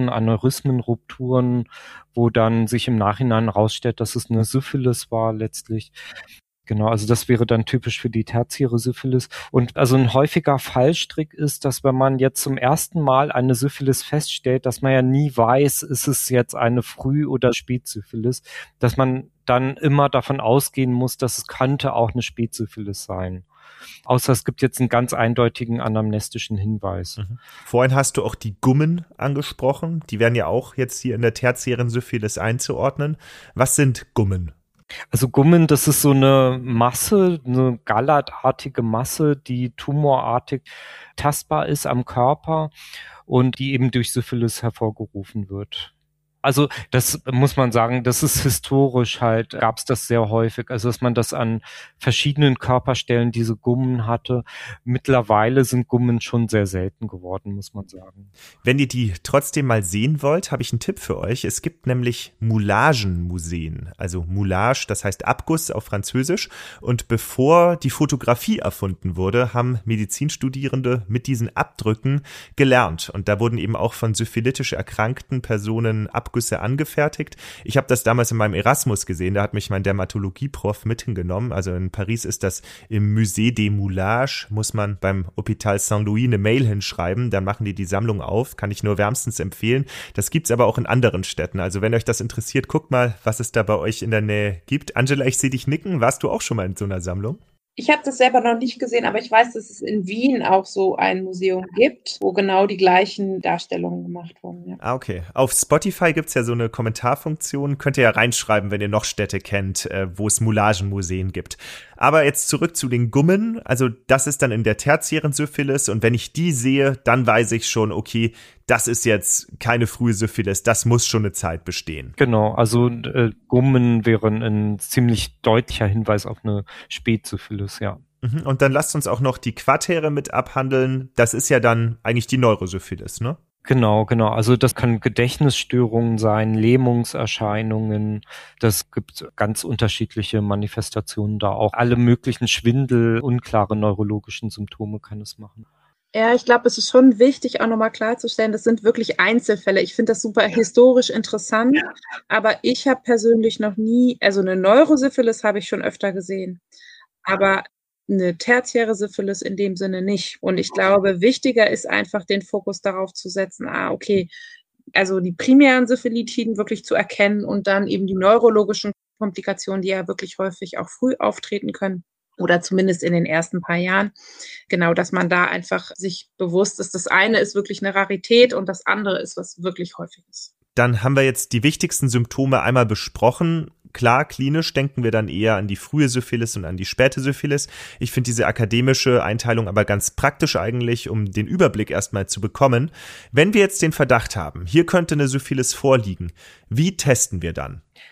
Aortenaneurysmenrupturen, wo dann sich im Nachhinein herausstellt, dass es eine Syphilis war letztlich. Genau, also das wäre dann typisch für die tertiäre Syphilis. Und also ein häufiger Fallstrick ist, dass wenn man jetzt zum ersten Mal eine Syphilis feststellt, dass man ja nie weiß, ist es jetzt eine Früh- oder Spätsyphilis, dass man dann immer davon ausgehen muss, dass es könnte auch eine Spätsyphilis sein. Außer es gibt jetzt einen ganz eindeutigen anamnestischen Hinweis. Mhm. Vorhin hast du auch die Gummen angesprochen. Die werden ja auch jetzt hier in der tertiären Syphilis einzuordnen. Was sind Gummen? Also Gummen, das ist so eine Masse, eine gallertartige Masse, die tumorartig tastbar ist am Körper und die eben durch Syphilis hervorgerufen wird. Also das muss man sagen, das ist historisch halt, gab es das sehr häufig, also dass man das an verschiedenen Körperstellen diese Gummen hatte. Mittlerweile sind Gummen schon sehr selten geworden, muss man sagen. Wenn ihr die trotzdem mal sehen wollt, habe ich einen Tipp für euch. Es gibt nämlich Moulagenmuseen, also Moulage, das heißt Abguss auf Französisch. Und bevor die Fotografie erfunden wurde, haben Medizinstudierende mit diesen Abdrücken gelernt. Und da wurden eben auch von syphilitisch erkrankten Personen Abgüsse angefertigt. Ich habe das damals in meinem Erasmus gesehen, da hat mich mein Dermatologie-Prof mit hingenommen. Also in Paris ist das im Musée des Moulages, muss man beim Hôpital Saint-Louis eine Mail hinschreiben, dann machen die die Sammlung auf, kann ich nur wärmstens empfehlen. Das gibt's aber auch in anderen Städten. Also wenn euch das interessiert, guckt mal, was es da bei euch in der Nähe gibt. Angela, ich sehe dich nicken. Warst du auch schon mal in so einer Sammlung? Ich habe das selber noch nicht gesehen, aber ich weiß, dass es in Wien auch so ein Museum gibt, wo genau die gleichen Darstellungen gemacht wurden. Ja. Ah, okay. Auf Spotify gibt's ja so eine Kommentarfunktion. Könnt ihr ja reinschreiben, wenn ihr noch Städte kennt, äh, wo es Moulagenmuseen gibt. Aber jetzt zurück zu den Gummen. Also das ist dann in der tertiären Syphilis und wenn ich die sehe, dann weiß ich schon, okay, das ist jetzt keine frühe Syphilis, das muss schon eine Zeit bestehen. Genau, also äh, Gummen wären ein ziemlich deutlicher Hinweis auf eine Spätsyphilis, ja. Und dann lasst uns auch noch die Quatere mit abhandeln. Das ist ja dann eigentlich die Neurosyphilis, ne? Genau, genau. Also das können Gedächtnisstörungen sein, Lähmungserscheinungen. Das gibt ganz unterschiedliche Manifestationen da auch. Alle möglichen Schwindel, unklare neurologischen Symptome kann es machen. Ja, ich glaube, es ist schon wichtig, auch nochmal klarzustellen, das sind wirklich Einzelfälle. Ich finde das super historisch interessant, aber ich habe persönlich noch nie, also eine Neurosyphilis habe ich schon öfter gesehen, aber eine tertiäre Syphilis in dem Sinne nicht. Und ich glaube, wichtiger ist einfach, den Fokus darauf zu setzen, ah, okay, also die primären Syphilitiden wirklich zu erkennen und dann eben die neurologischen Komplikationen, die ja wirklich häufig auch früh auftreten können. Oder zumindest in den ersten paar Jahren. Genau, dass man da einfach sich bewusst ist, das eine ist wirklich eine Rarität und das andere ist, was wirklich häufig ist. Dann haben wir jetzt die wichtigsten Symptome einmal besprochen. Klar, klinisch denken wir dann eher an die frühe Syphilis und an die späte Syphilis. Ich finde diese akademische Einteilung aber ganz praktisch eigentlich, um den Überblick erstmal zu bekommen. Wenn wir jetzt den Verdacht haben, hier könnte eine Syphilis vorliegen, wie testen wir dann?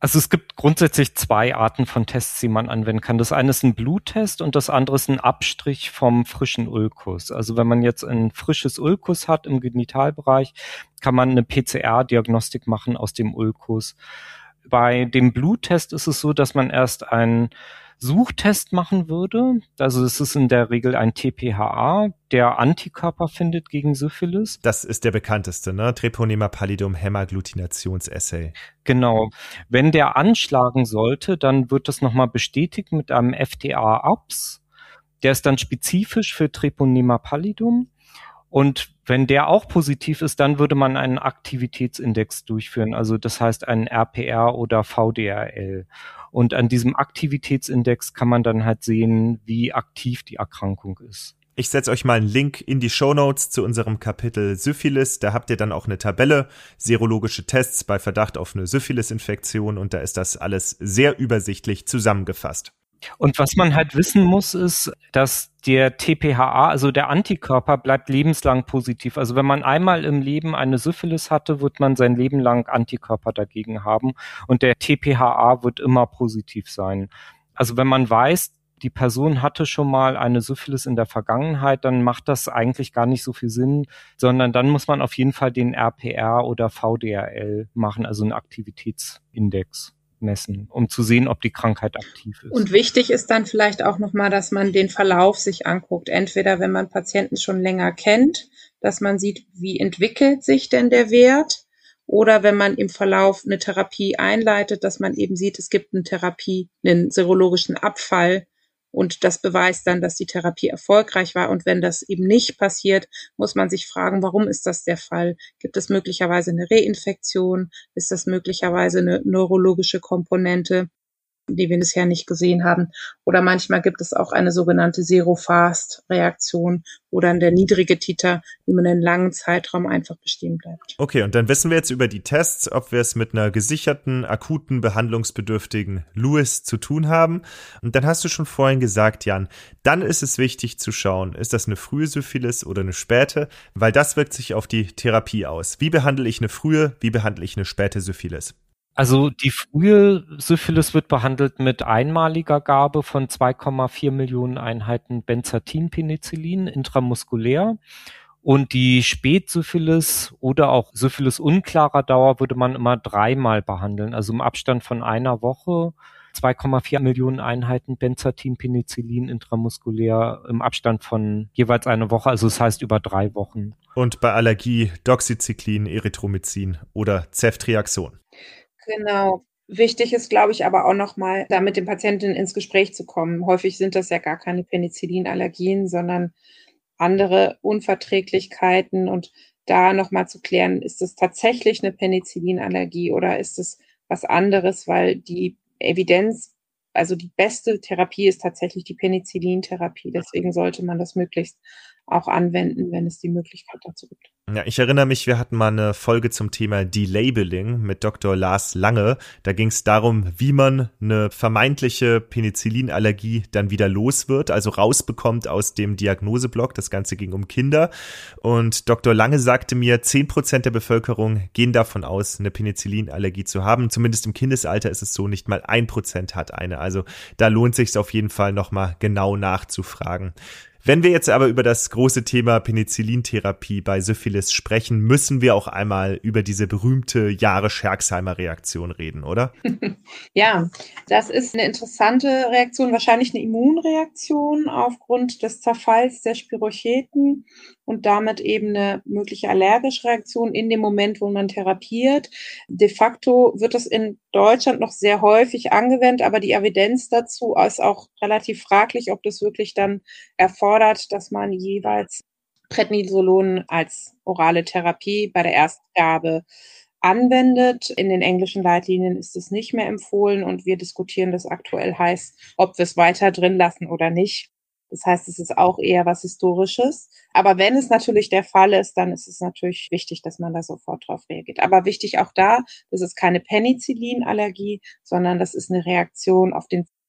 Also es gibt grundsätzlich zwei Arten von Tests, die man anwenden kann. Das eine ist ein Bluttest und das andere ist ein Abstrich vom frischen Ulkus. Also wenn man jetzt ein frisches Ulkus hat im Genitalbereich, kann man eine P C R-Diagnostik machen aus dem Ulkus. Bei dem Bluttest ist es so, dass man erst einen Suchtest machen würde. Also es ist in der Regel ein T P H A, der Antikörper findet gegen Syphilis. Das ist der bekannteste, ne? Treponema pallidum Hämagglutinationsassay. Genau. Wenn der anschlagen sollte, dann wird das nochmal bestätigt mit einem F T A-A P S. Der ist dann spezifisch für Treponema pallidum. Und wenn der auch positiv ist, dann würde man einen Aktivitätsindex durchführen. Also das heißt einen R P R oder V D R L. Und an diesem Aktivitätsindex kann man dann halt sehen, wie aktiv die Erkrankung ist. Ich setze euch mal einen Link in die Shownotes zu unserem Kapitel Syphilis. Da habt ihr dann auch eine Tabelle, serologische Tests bei Verdacht auf eine Syphilis-Infektion und da ist das alles sehr übersichtlich zusammengefasst. Und was man halt wissen muss, ist, dass der T P H A, also der Antikörper, bleibt lebenslang positiv. Also wenn man einmal im Leben eine Syphilis hatte, wird man sein Leben lang Antikörper dagegen haben und der T P H A wird immer positiv sein. Also wenn man weiß, die Person hatte schon mal eine Syphilis in der Vergangenheit, dann macht das eigentlich gar nicht so viel Sinn, sondern dann muss man auf jeden Fall den R P R oder V D R L machen, also einen Aktivitätsindex messen, um zu sehen, ob die Krankheit aktiv ist. Und wichtig ist dann vielleicht auch nochmal, dass man den Verlauf sich anguckt. Entweder, wenn man Patienten schon länger kennt, dass man sieht, wie entwickelt sich denn der Wert, oder wenn man im Verlauf eine Therapie einleitet, dass man eben sieht, es gibt eine Therapie, einen serologischen Abfall, und das beweist dann, dass die Therapie erfolgreich war. Und wenn das eben nicht passiert, muss man sich fragen, warum ist das der Fall? Gibt es möglicherweise eine Reinfektion? Ist das möglicherweise eine neurologische Komponente, die wir bisher nicht gesehen haben? Oder manchmal gibt es auch eine sogenannte Zero-Fast-Reaktion, wo dann der niedrige Titer über einen langen Zeitraum einfach bestehen bleibt. Okay, und dann wissen wir jetzt über die Tests, ob wir es mit einer gesicherten, akuten, behandlungsbedürftigen Lewis zu tun haben. Und dann hast du schon vorhin gesagt, Jan, dann ist es wichtig zu schauen, ist das eine frühe Syphilis oder eine späte? Weil das wirkt sich auf die Therapie aus. Wie behandle ich eine frühe, wie behandle ich eine späte Syphilis? Also die frühe Syphilis wird behandelt mit einmaliger Gabe von zwei Komma vier Millionen Einheiten Benzathin-Penicillin intramuskulär. Und die Spätsyphilis oder auch Syphilis unklarer Dauer würde man immer dreimal behandeln. Also im Abstand von einer Woche zwei Komma vier Millionen Einheiten Benzathin-Penicillin intramuskulär im Abstand von jeweils eine Woche. Also das heißt über drei Wochen. Und bei Allergie Doxycyclin, Erythromycin oder Ceftriaxon. Genau. Wichtig ist, glaube ich, aber auch nochmal, da mit den Patientinnen ins Gespräch zu kommen. Häufig sind das ja gar keine Penicillinallergien, sondern andere Unverträglichkeiten, und da nochmal zu klären, ist es tatsächlich eine Penicillinallergie oder ist es was anderes, weil die Evidenz, also die beste Therapie ist tatsächlich die Penicillintherapie. Deswegen sollte man das möglichst auch anwenden, wenn es die Möglichkeit dazu gibt. Ja, ich erinnere mich, wir hatten mal eine Folge zum Thema Delabeling mit Doktor Lars Lange. Da ging es darum, wie man eine vermeintliche Penicillinallergie dann wieder los wird, also rausbekommt aus dem Diagnoseblock. Das Ganze ging um Kinder. Und Doktor Lange sagte mir, zehn Prozent der Bevölkerung gehen davon aus, eine Penicillinallergie zu haben. Zumindest im Kindesalter ist es so, nicht mal ein Prozent hat eine. Also da lohnt sich es auf jeden Fall nochmal genau nachzufragen. Wenn wir jetzt aber über das große Thema Penicillintherapie bei Syphilis sprechen, müssen wir auch einmal über diese berühmte Jahre-Scherkszheimer-Reaktion reden, oder? Ja, das ist eine interessante Reaktion, wahrscheinlich eine Immunreaktion aufgrund des Zerfalls der Spirocheten und damit eben eine mögliche allergische Reaktion in dem Moment, wo man therapiert. De facto wird das in Deutschland noch sehr häufig angewendet, aber die Evidenz dazu ist auch relativ fraglich, ob das wirklich dann erfordert, dass man jeweils Prednisolon als orale Therapie bei der Erstgabe anwendet. In den englischen Leitlinien ist es nicht mehr empfohlen und wir diskutieren das aktuell heiß, ob wir es weiter drin lassen oder nicht. Das heißt, es ist auch eher was Historisches. Aber wenn es natürlich der Fall ist, dann ist es natürlich wichtig, dass man da sofort drauf reagiert. Aber wichtig auch da, das ist keine Penicillinallergie, sondern das ist eine Reaktion auf den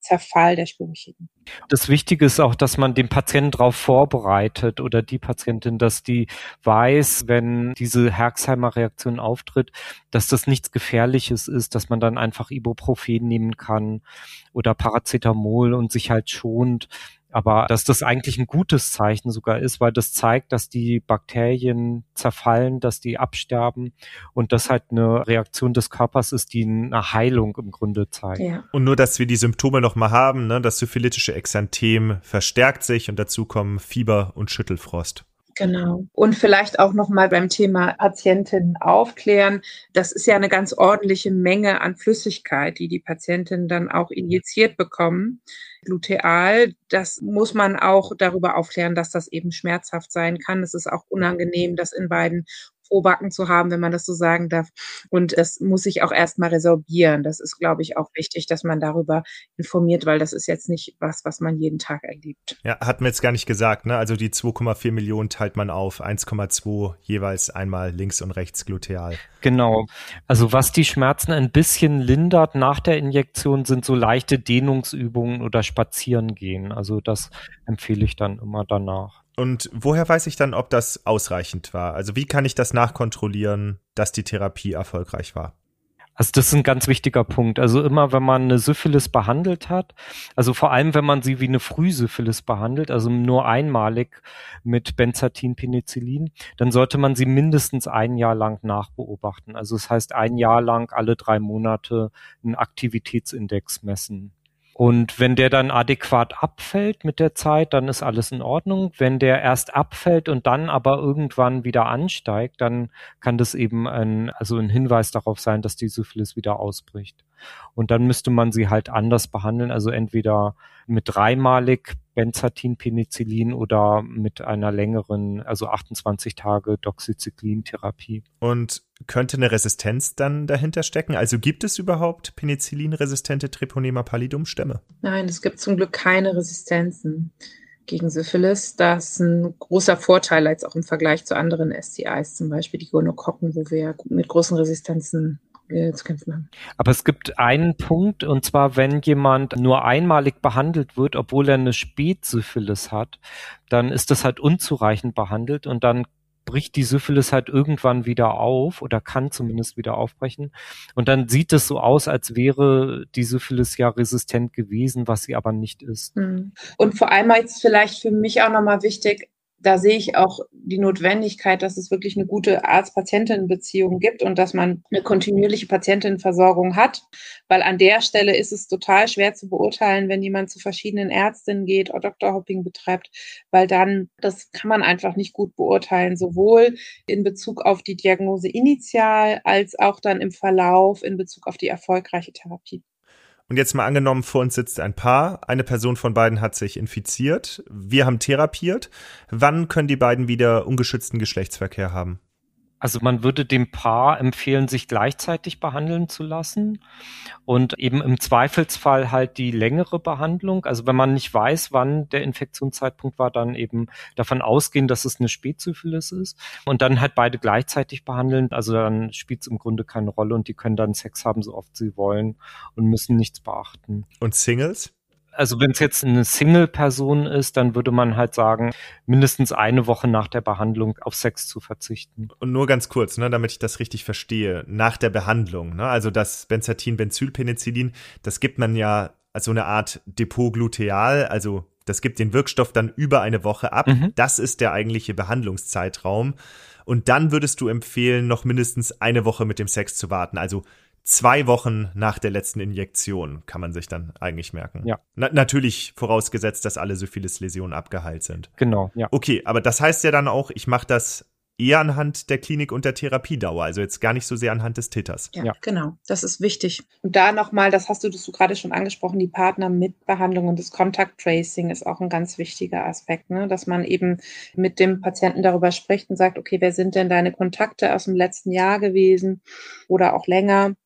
Zerfall der Spirocheten. Das Wichtige ist auch, dass man den Patienten darauf vorbereitet oder die Patientin, dass die weiß, wenn diese Herxheimer-Reaktion auftritt, dass das nichts Gefährliches ist, dass man dann einfach Ibuprofen nehmen kann oder Paracetamol und sich halt schont. Aber dass das eigentlich ein gutes Zeichen sogar ist, weil das zeigt, dass die Bakterien zerfallen, dass die absterben und das halt eine Reaktion des Körpers ist, die eine Heilung im Grunde zeigt. Ja. Und nur, dass wir die Symptome nochmal haben, ne? Das syphilitische Exanthem verstärkt sich und dazu kommen Fieber und Schüttelfrost. Genau. Und vielleicht auch nochmal beim Thema Patientinnen aufklären. Das ist ja eine ganz ordentliche Menge an Flüssigkeit, die die Patientinnen dann auch injiziert bekommen. Gluteal, das muss man auch darüber aufklären, dass das eben schmerzhaft sein kann. Es ist auch unangenehm, das in beiden Probacken zu haben, wenn man das so sagen darf. Und das muss sich auch erstmal resorbieren. Das ist, glaube ich, auch wichtig, dass man darüber informiert, weil das ist jetzt nicht was, was man jeden Tag erlebt. Ja, hat mir jetzt gar nicht gesagt, ne? Also die zwei Komma vier Millionen teilt man auf, eins Komma zwei jeweils einmal links und rechts gluteal. Genau. Also was die Schmerzen ein bisschen lindert nach der Injektion, sind so leichte Dehnungsübungen oder Spazierengehen. Also das empfehle ich dann immer danach. Und woher weiß ich dann, ob das ausreichend war? Also wie kann ich das nachkontrollieren, dass die Therapie erfolgreich war? Also das ist ein ganz wichtiger Punkt. Also immer, wenn man eine Syphilis behandelt hat, also vor allem, wenn man sie wie eine Frühsyphilis behandelt, also nur einmalig mit Benzathin, Penicillin, dann sollte man sie mindestens ein Jahr lang nachbeobachten. Also das heißt, ein Jahr lang alle drei Monate einen Aktivitätsindex messen. Und wenn der dann adäquat abfällt mit der Zeit, dann ist alles in Ordnung. Wenn der erst abfällt und dann aber irgendwann wieder ansteigt, dann kann das eben ein, also ein Hinweis darauf sein, dass die Syphilis wieder ausbricht. Und dann müsste man sie halt anders behandeln, also entweder mit dreimalig Benzathin, Penicillin oder mit einer längeren, also achtundzwanzig Tage Doxycyclin-Therapie. Und könnte eine Resistenz dann dahinter stecken? Also gibt es überhaupt penicillinresistente Treponema pallidum-Stämme? Nein, es gibt zum Glück keine Resistenzen gegen Syphilis. Das ist ein großer Vorteil jetzt auch im Vergleich zu anderen S T Is, zum Beispiel die Gonokokken, wo wir mit großen Resistenzen zu kämpfen haben. Aber es gibt einen Punkt, und zwar, wenn jemand nur einmalig behandelt wird, obwohl er eine Spätsyphilis hat, dann ist das halt unzureichend behandelt und dann bricht die Syphilis halt irgendwann wieder auf oder kann zumindest wieder aufbrechen. Und dann sieht es so aus, als wäre die Syphilis ja resistent gewesen, was sie aber nicht ist. Und vor allem jetzt vielleicht für mich auch nochmal wichtig, da sehe ich auch die Notwendigkeit, dass es wirklich eine gute Arzt-Patientinnen-Beziehung gibt und dass man eine kontinuierliche Patientinnenversorgung hat, weil an der Stelle ist es total schwer zu beurteilen, wenn jemand zu verschiedenen Ärztinnen geht oder Doktorhopping betreibt, weil dann, das kann man einfach nicht gut beurteilen, sowohl in Bezug auf die Diagnose initial als auch dann im Verlauf in Bezug auf die erfolgreiche Therapie. Und jetzt mal angenommen, vor uns sitzt ein Paar, eine Person von beiden hat sich infiziert, wir haben therapiert. Wann können die beiden wieder ungeschützten Geschlechtsverkehr haben? Also man würde dem Paar empfehlen, sich gleichzeitig behandeln zu lassen und eben im Zweifelsfall halt die längere Behandlung. Also wenn man nicht weiß, wann der Infektionszeitpunkt war, dann eben davon ausgehen, dass es eine Spätsyphilis ist und dann halt beide gleichzeitig behandeln. Also dann spielt es im Grunde keine Rolle und die können dann Sex haben, so oft sie wollen und müssen nichts beachten. Und Singles? Also wenn es jetzt eine Single-Person ist, dann würde man halt sagen, mindestens eine Woche nach der Behandlung auf Sex zu verzichten. Und nur ganz kurz, ne, damit ich das richtig verstehe, nach der Behandlung, ne, also das Benzathin, Benzylpenicillin, das gibt man ja als so eine Art Depot gluteal, also das gibt den Wirkstoff dann über eine Woche ab. Mhm. Das ist der eigentliche Behandlungszeitraum. Und dann würdest du empfehlen, noch mindestens eine Woche mit dem Sex zu warten, also Zwei Wochen nach der letzten Injektion kann man sich dann eigentlich merken. Ja. Na, natürlich vorausgesetzt, dass alle Syphilis-Läsionen abgeheilt sind. Genau, ja. Okay, aber das heißt ja dann auch, ich mache das eher anhand der Klinik und der Therapiedauer, also jetzt gar nicht so sehr anhand des Titers. Ja, ja. Genau, das ist wichtig. Und da nochmal, das hast du, das du gerade schon angesprochen, die Partner mit Behandlung und das Contact Tracing ist auch ein ganz wichtiger Aspekt, ne? Dass man eben mit dem Patienten darüber spricht und sagt, okay, wer sind denn deine Kontakte aus dem letzten Jahr gewesen oder auch länger?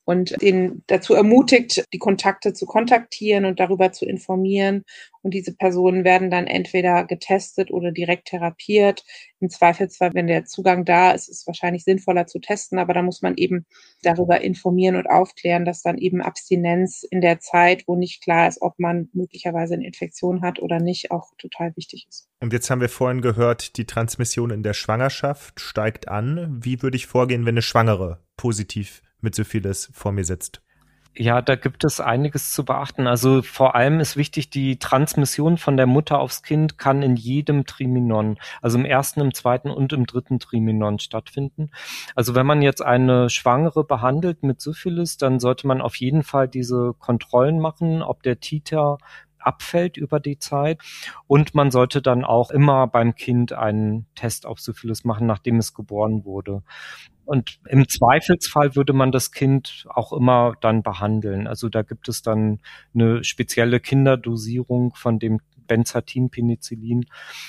und den dazu ermutigt, die Kontakte zu kontaktieren und darüber zu informieren. Und diese Personen werden dann entweder getestet oder direkt therapiert. Im Zweifelsfall, wenn der Zugang da ist, ist es wahrscheinlich sinnvoller zu testen, aber da muss man eben darüber informieren und aufklären, dass dann eben Abstinenz in der Zeit, wo nicht klar ist, ob man möglicherweise eine Infektion hat oder nicht, auch total wichtig ist. Und jetzt haben wir vorhin gehört, die Transmission in der Schwangerschaft steigt an. Wie würde ich vorgehen, wenn eine Schwangere positiv mit Syphilis vor mir sitzt? Ja, da gibt es einiges zu beachten. Also vor allem ist wichtig, die Transmission von der Mutter aufs Kind kann in jedem Triminon, also im ersten, im zweiten und im dritten Triminon stattfinden. Also wenn man jetzt eine Schwangere behandelt mit Syphilis, dann sollte man auf jeden Fall diese Kontrollen machen, ob der Titer abfällt über die Zeit. Und man sollte dann auch immer beim Kind einen Test auf Syphilis machen, nachdem es geboren wurde. Und im Zweifelsfall würde man das Kind auch immer dann behandeln. Also da gibt es dann eine spezielle Kinderdosierung von dem Benzathin-Penicillin.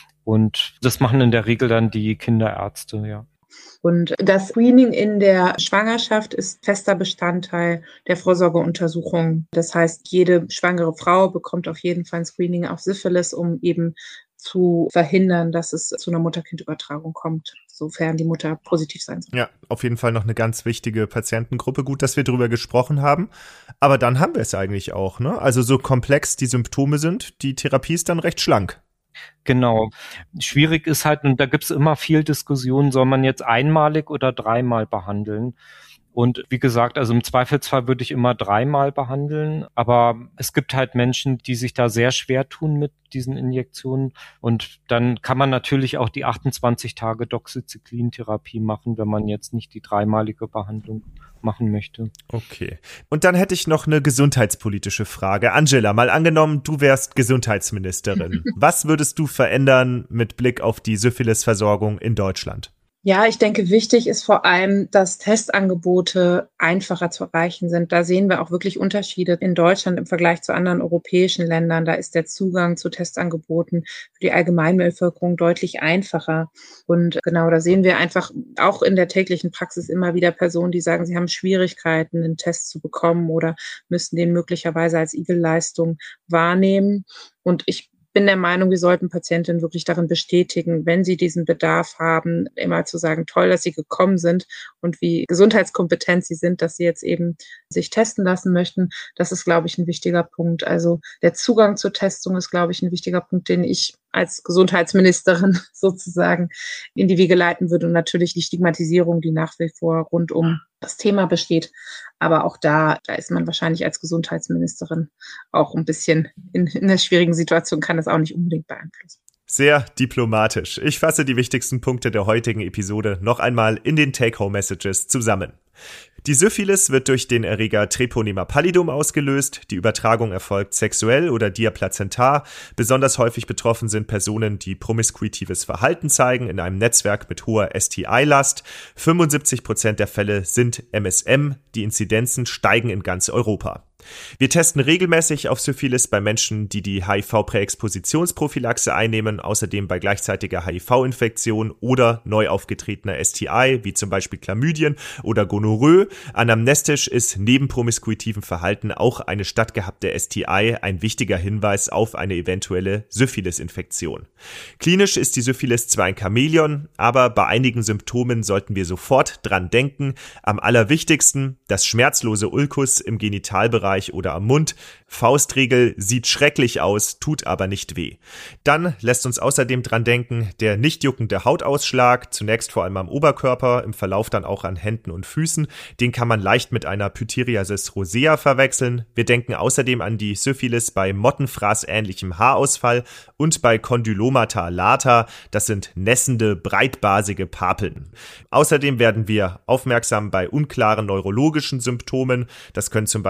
Und das machen in der Regel dann die Kinderärzte, ja. Und das Screening in der Schwangerschaft ist fester Bestandteil der Vorsorgeuntersuchung. Das heißt, jede schwangere Frau bekommt auf jeden Fall ein Screening auf Syphilis, um eben zu verhindern, dass es zu einer Mutter-Kind-Übertragung kommt, sofern die Mutter positiv sein soll. Ja, auf jeden Fall noch eine ganz wichtige Patientengruppe. Gut, dass wir drüber gesprochen haben. Aber dann haben wir es eigentlich auch, ne? Also so komplex die Symptome sind, die Therapie ist dann recht schlank. Genau. Schwierig ist halt, und da gibt es immer viel Diskussion, soll man jetzt einmalig oder dreimal behandeln? Und wie gesagt, also im Zweifelsfall würde ich immer dreimal behandeln, aber es gibt halt Menschen, die sich da sehr schwer tun mit diesen Injektionen und dann kann man natürlich auch die achtundzwanzig Tage Doxycyclin-Therapie machen, wenn man jetzt nicht die dreimalige Behandlung machen möchte. Okay. Und dann hätte ich noch eine gesundheitspolitische Frage. Angela, mal angenommen, du wärst Gesundheitsministerin. Was würdest du verändern mit Blick auf die Syphilisversorgung in Deutschland? Ja, ich denke, wichtig ist vor allem, dass Testangebote einfacher zu erreichen sind. Da sehen wir auch wirklich Unterschiede in Deutschland im Vergleich zu anderen europäischen Ländern. Da ist der Zugang zu Testangeboten für die Allgemeinbevölkerung deutlich einfacher. Und genau, da sehen wir einfach auch in der täglichen Praxis immer wieder Personen, die sagen, sie haben Schwierigkeiten, einen Test zu bekommen oder müssten den möglicherweise als Igelleistung wahrnehmen. Und ich bin der Meinung, wir sollten Patientinnen wirklich darin bestätigen, wenn sie diesen Bedarf haben, immer zu sagen, toll, dass sie gekommen sind und wie gesundheitskompetent sie sind, dass sie jetzt eben sich testen lassen möchten. Das ist, glaube ich, ein wichtiger Punkt. Also der Zugang zur Testung ist, glaube ich, ein wichtiger Punkt, den ich als Gesundheitsministerin sozusagen in die Wege leiten würde und natürlich die Stigmatisierung, die nach wie vor rund um das Thema besteht. Aber auch da, da ist man wahrscheinlich als Gesundheitsministerin auch ein bisschen in, in einer schwierigen Situation, kann das auch nicht unbedingt beeinflussen. Sehr diplomatisch. Ich fasse die wichtigsten Punkte der heutigen Episode noch einmal in den Take-Home-Messages zusammen. Die Syphilis wird durch den Erreger Treponema pallidum ausgelöst. Die Übertragung erfolgt sexuell oder diaplazentar. Besonders häufig betroffen sind Personen, die promiskuitives Verhalten zeigen in einem Netzwerk mit hoher S T I-Last. fünfundsiebzig Prozent der Fälle sind M S M. Die Inzidenzen steigen in ganz Europa. Wir testen regelmäßig auf Syphilis bei Menschen, die die H I V-Präexpositionsprophylaxe einnehmen, außerdem bei gleichzeitiger H I V-Infektion oder neu aufgetretener S T I, wie zum Beispiel Chlamydien oder Gonorrhoe. Anamnestisch ist neben promiskuitivem Verhalten auch eine stattgehabte S T I ein wichtiger Hinweis auf eine eventuelle Syphilis-Infektion. Klinisch ist die Syphilis zwar ein Chamäleon, aber bei einigen Symptomen sollten wir sofort dran denken. Am allerwichtigsten das schmerzlose Ulkus im Genitalbereich oder am Mund. Faustregel, sieht schrecklich aus, tut aber nicht weh. Dann lässt uns außerdem dran denken, der nicht juckende Hautausschlag, zunächst vor allem am Oberkörper, im Verlauf dann auch an Händen und Füßen, den kann man leicht mit einer Pityriasis rosea verwechseln. Wir denken außerdem an die Syphilis bei Mottenfraß-ähnlichem Haarausfall und bei Condylomata alata, das sind nässende, breitbasige Papeln. Außerdem werden wir aufmerksam bei unklaren neurologischen Symptomen, das können zum Beispiel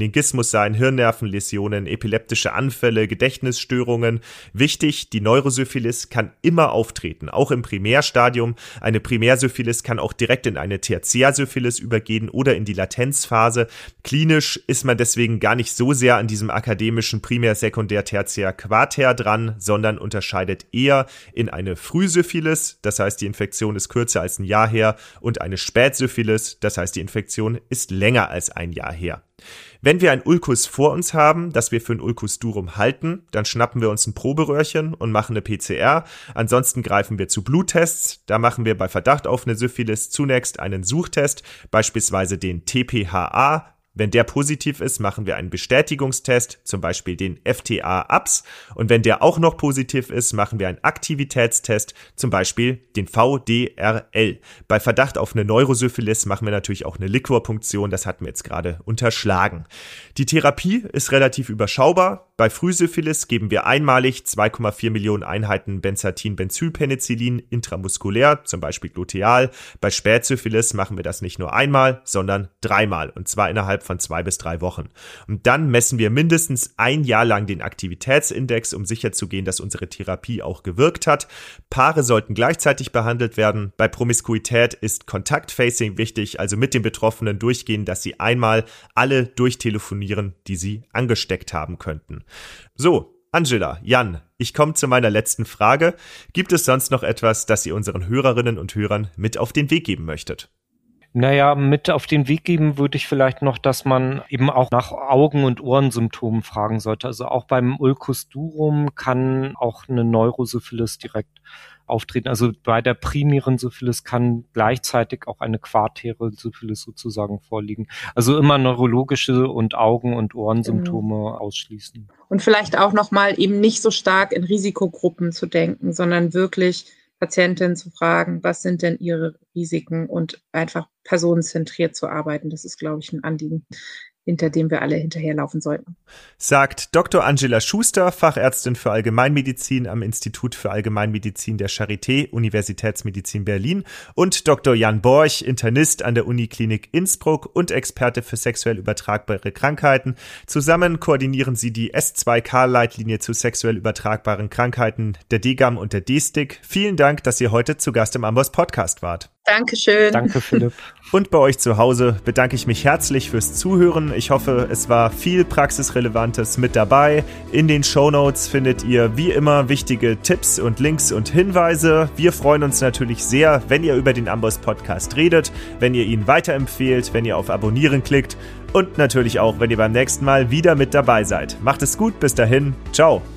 Meningismus sein, Hirnnervenläsionen, epileptische Anfälle, Gedächtnisstörungen. Wichtig, die Neurosyphilis kann immer auftreten, auch im Primärstadium. Eine Primärsyphilis kann auch direkt in eine Tertiärsyphilis übergehen oder in die Latenzphase. Klinisch ist man deswegen gar nicht so sehr an diesem akademischen Primär-, Sekundär-, Tertiär-, Quater dran, sondern unterscheidet eher in eine Frühsyphilis, das heißt, die Infektion ist kürzer als ein Jahr her, und eine Spätsyphilis, das heißt, die Infektion ist länger als ein Jahr her. Wenn wir ein Ulcus vor uns haben, das wir für ein Ulcus durum halten, dann schnappen wir uns ein Proberöhrchen und machen eine P C R. Ansonsten greifen wir zu Bluttests. Da machen wir bei Verdacht auf eine Syphilis zunächst einen Suchtest, beispielsweise den T P H A. Wenn der positiv ist, machen wir einen Bestätigungstest, zum Beispiel den F T A-A P S. Und wenn der auch noch positiv ist, machen wir einen Aktivitätstest, zum Beispiel den V D R L. Bei Verdacht auf eine Neurosyphilis machen wir natürlich auch eine Liquorpunktion, das hatten wir jetzt gerade unterschlagen. Die Therapie ist relativ überschaubar. Bei Frühsyphilis geben wir einmalig zwei Komma vier Millionen Einheiten Benzathin-Benzylpenicillin intramuskulär, zum Beispiel gluteal. Bei Spätsyphilis machen wir das nicht nur einmal, sondern dreimal, und zwar innerhalb von zwei bis drei Wochen. Und dann messen wir mindestens ein Jahr lang den Aktivitätsindex, um sicherzugehen, dass unsere Therapie auch gewirkt hat. Paare sollten gleichzeitig behandelt werden. Bei Promiskuität ist Kontaktfacing wichtig, also mit den Betroffenen durchgehen, dass sie einmal alle durchtelefonieren, die sie angesteckt haben könnten. So, Angela, Jan, ich komme zu meiner letzten Frage. Gibt es sonst noch etwas, das ihr unseren Hörerinnen und Hörern mit auf den Weg geben möchtet? Naja, mit auf den Weg geben würde ich vielleicht noch, dass man eben auch nach Augen- und Ohrensymptomen fragen sollte. Also auch beim Ulcus durum kann auch eine Neurosyphilis direkt auftreten. Also bei der primären Syphilis kann gleichzeitig auch eine quartäre Syphilis sozusagen vorliegen. Also immer neurologische und Augen- und Ohrensymptome mhm. ausschließen. Und vielleicht auch nochmal eben nicht so stark in Risikogruppen zu denken, sondern wirklich Patientinnen zu fragen, was sind denn ihre Risiken, und einfach personenzentriert zu arbeiten. Das ist, glaube ich, ein Anliegen, hinter dem wir alle hinterherlaufen sollten. Sagt Doktor Angela Schuster, Fachärztin für Allgemeinmedizin am Institut für Allgemeinmedizin der Charité, Universitätsmedizin Berlin, und Doktor Jan Borch, Internist an der Uniklinik Innsbruck und Experte für sexuell übertragbare Krankheiten. Zusammen koordinieren sie die S zwei K-Leitlinie zu sexuell übertragbaren Krankheiten der D G A M und der D S T I C. Vielen Dank, dass ihr heute zu Gast im Amboss Podcast wart. Dankeschön. Danke, Philipp. Und bei euch zu Hause bedanke ich mich herzlich fürs Zuhören. Ich hoffe, es war viel Praxisrelevantes mit dabei. In den Shownotes findet ihr wie immer wichtige Tipps und Links und Hinweise. Wir freuen uns natürlich sehr, wenn ihr über den Amboss Podcast redet, wenn ihr ihn weiterempfehlt, wenn ihr auf Abonnieren klickt und natürlich auch, wenn ihr beim nächsten Mal wieder mit dabei seid. Macht es gut, bis dahin. Ciao.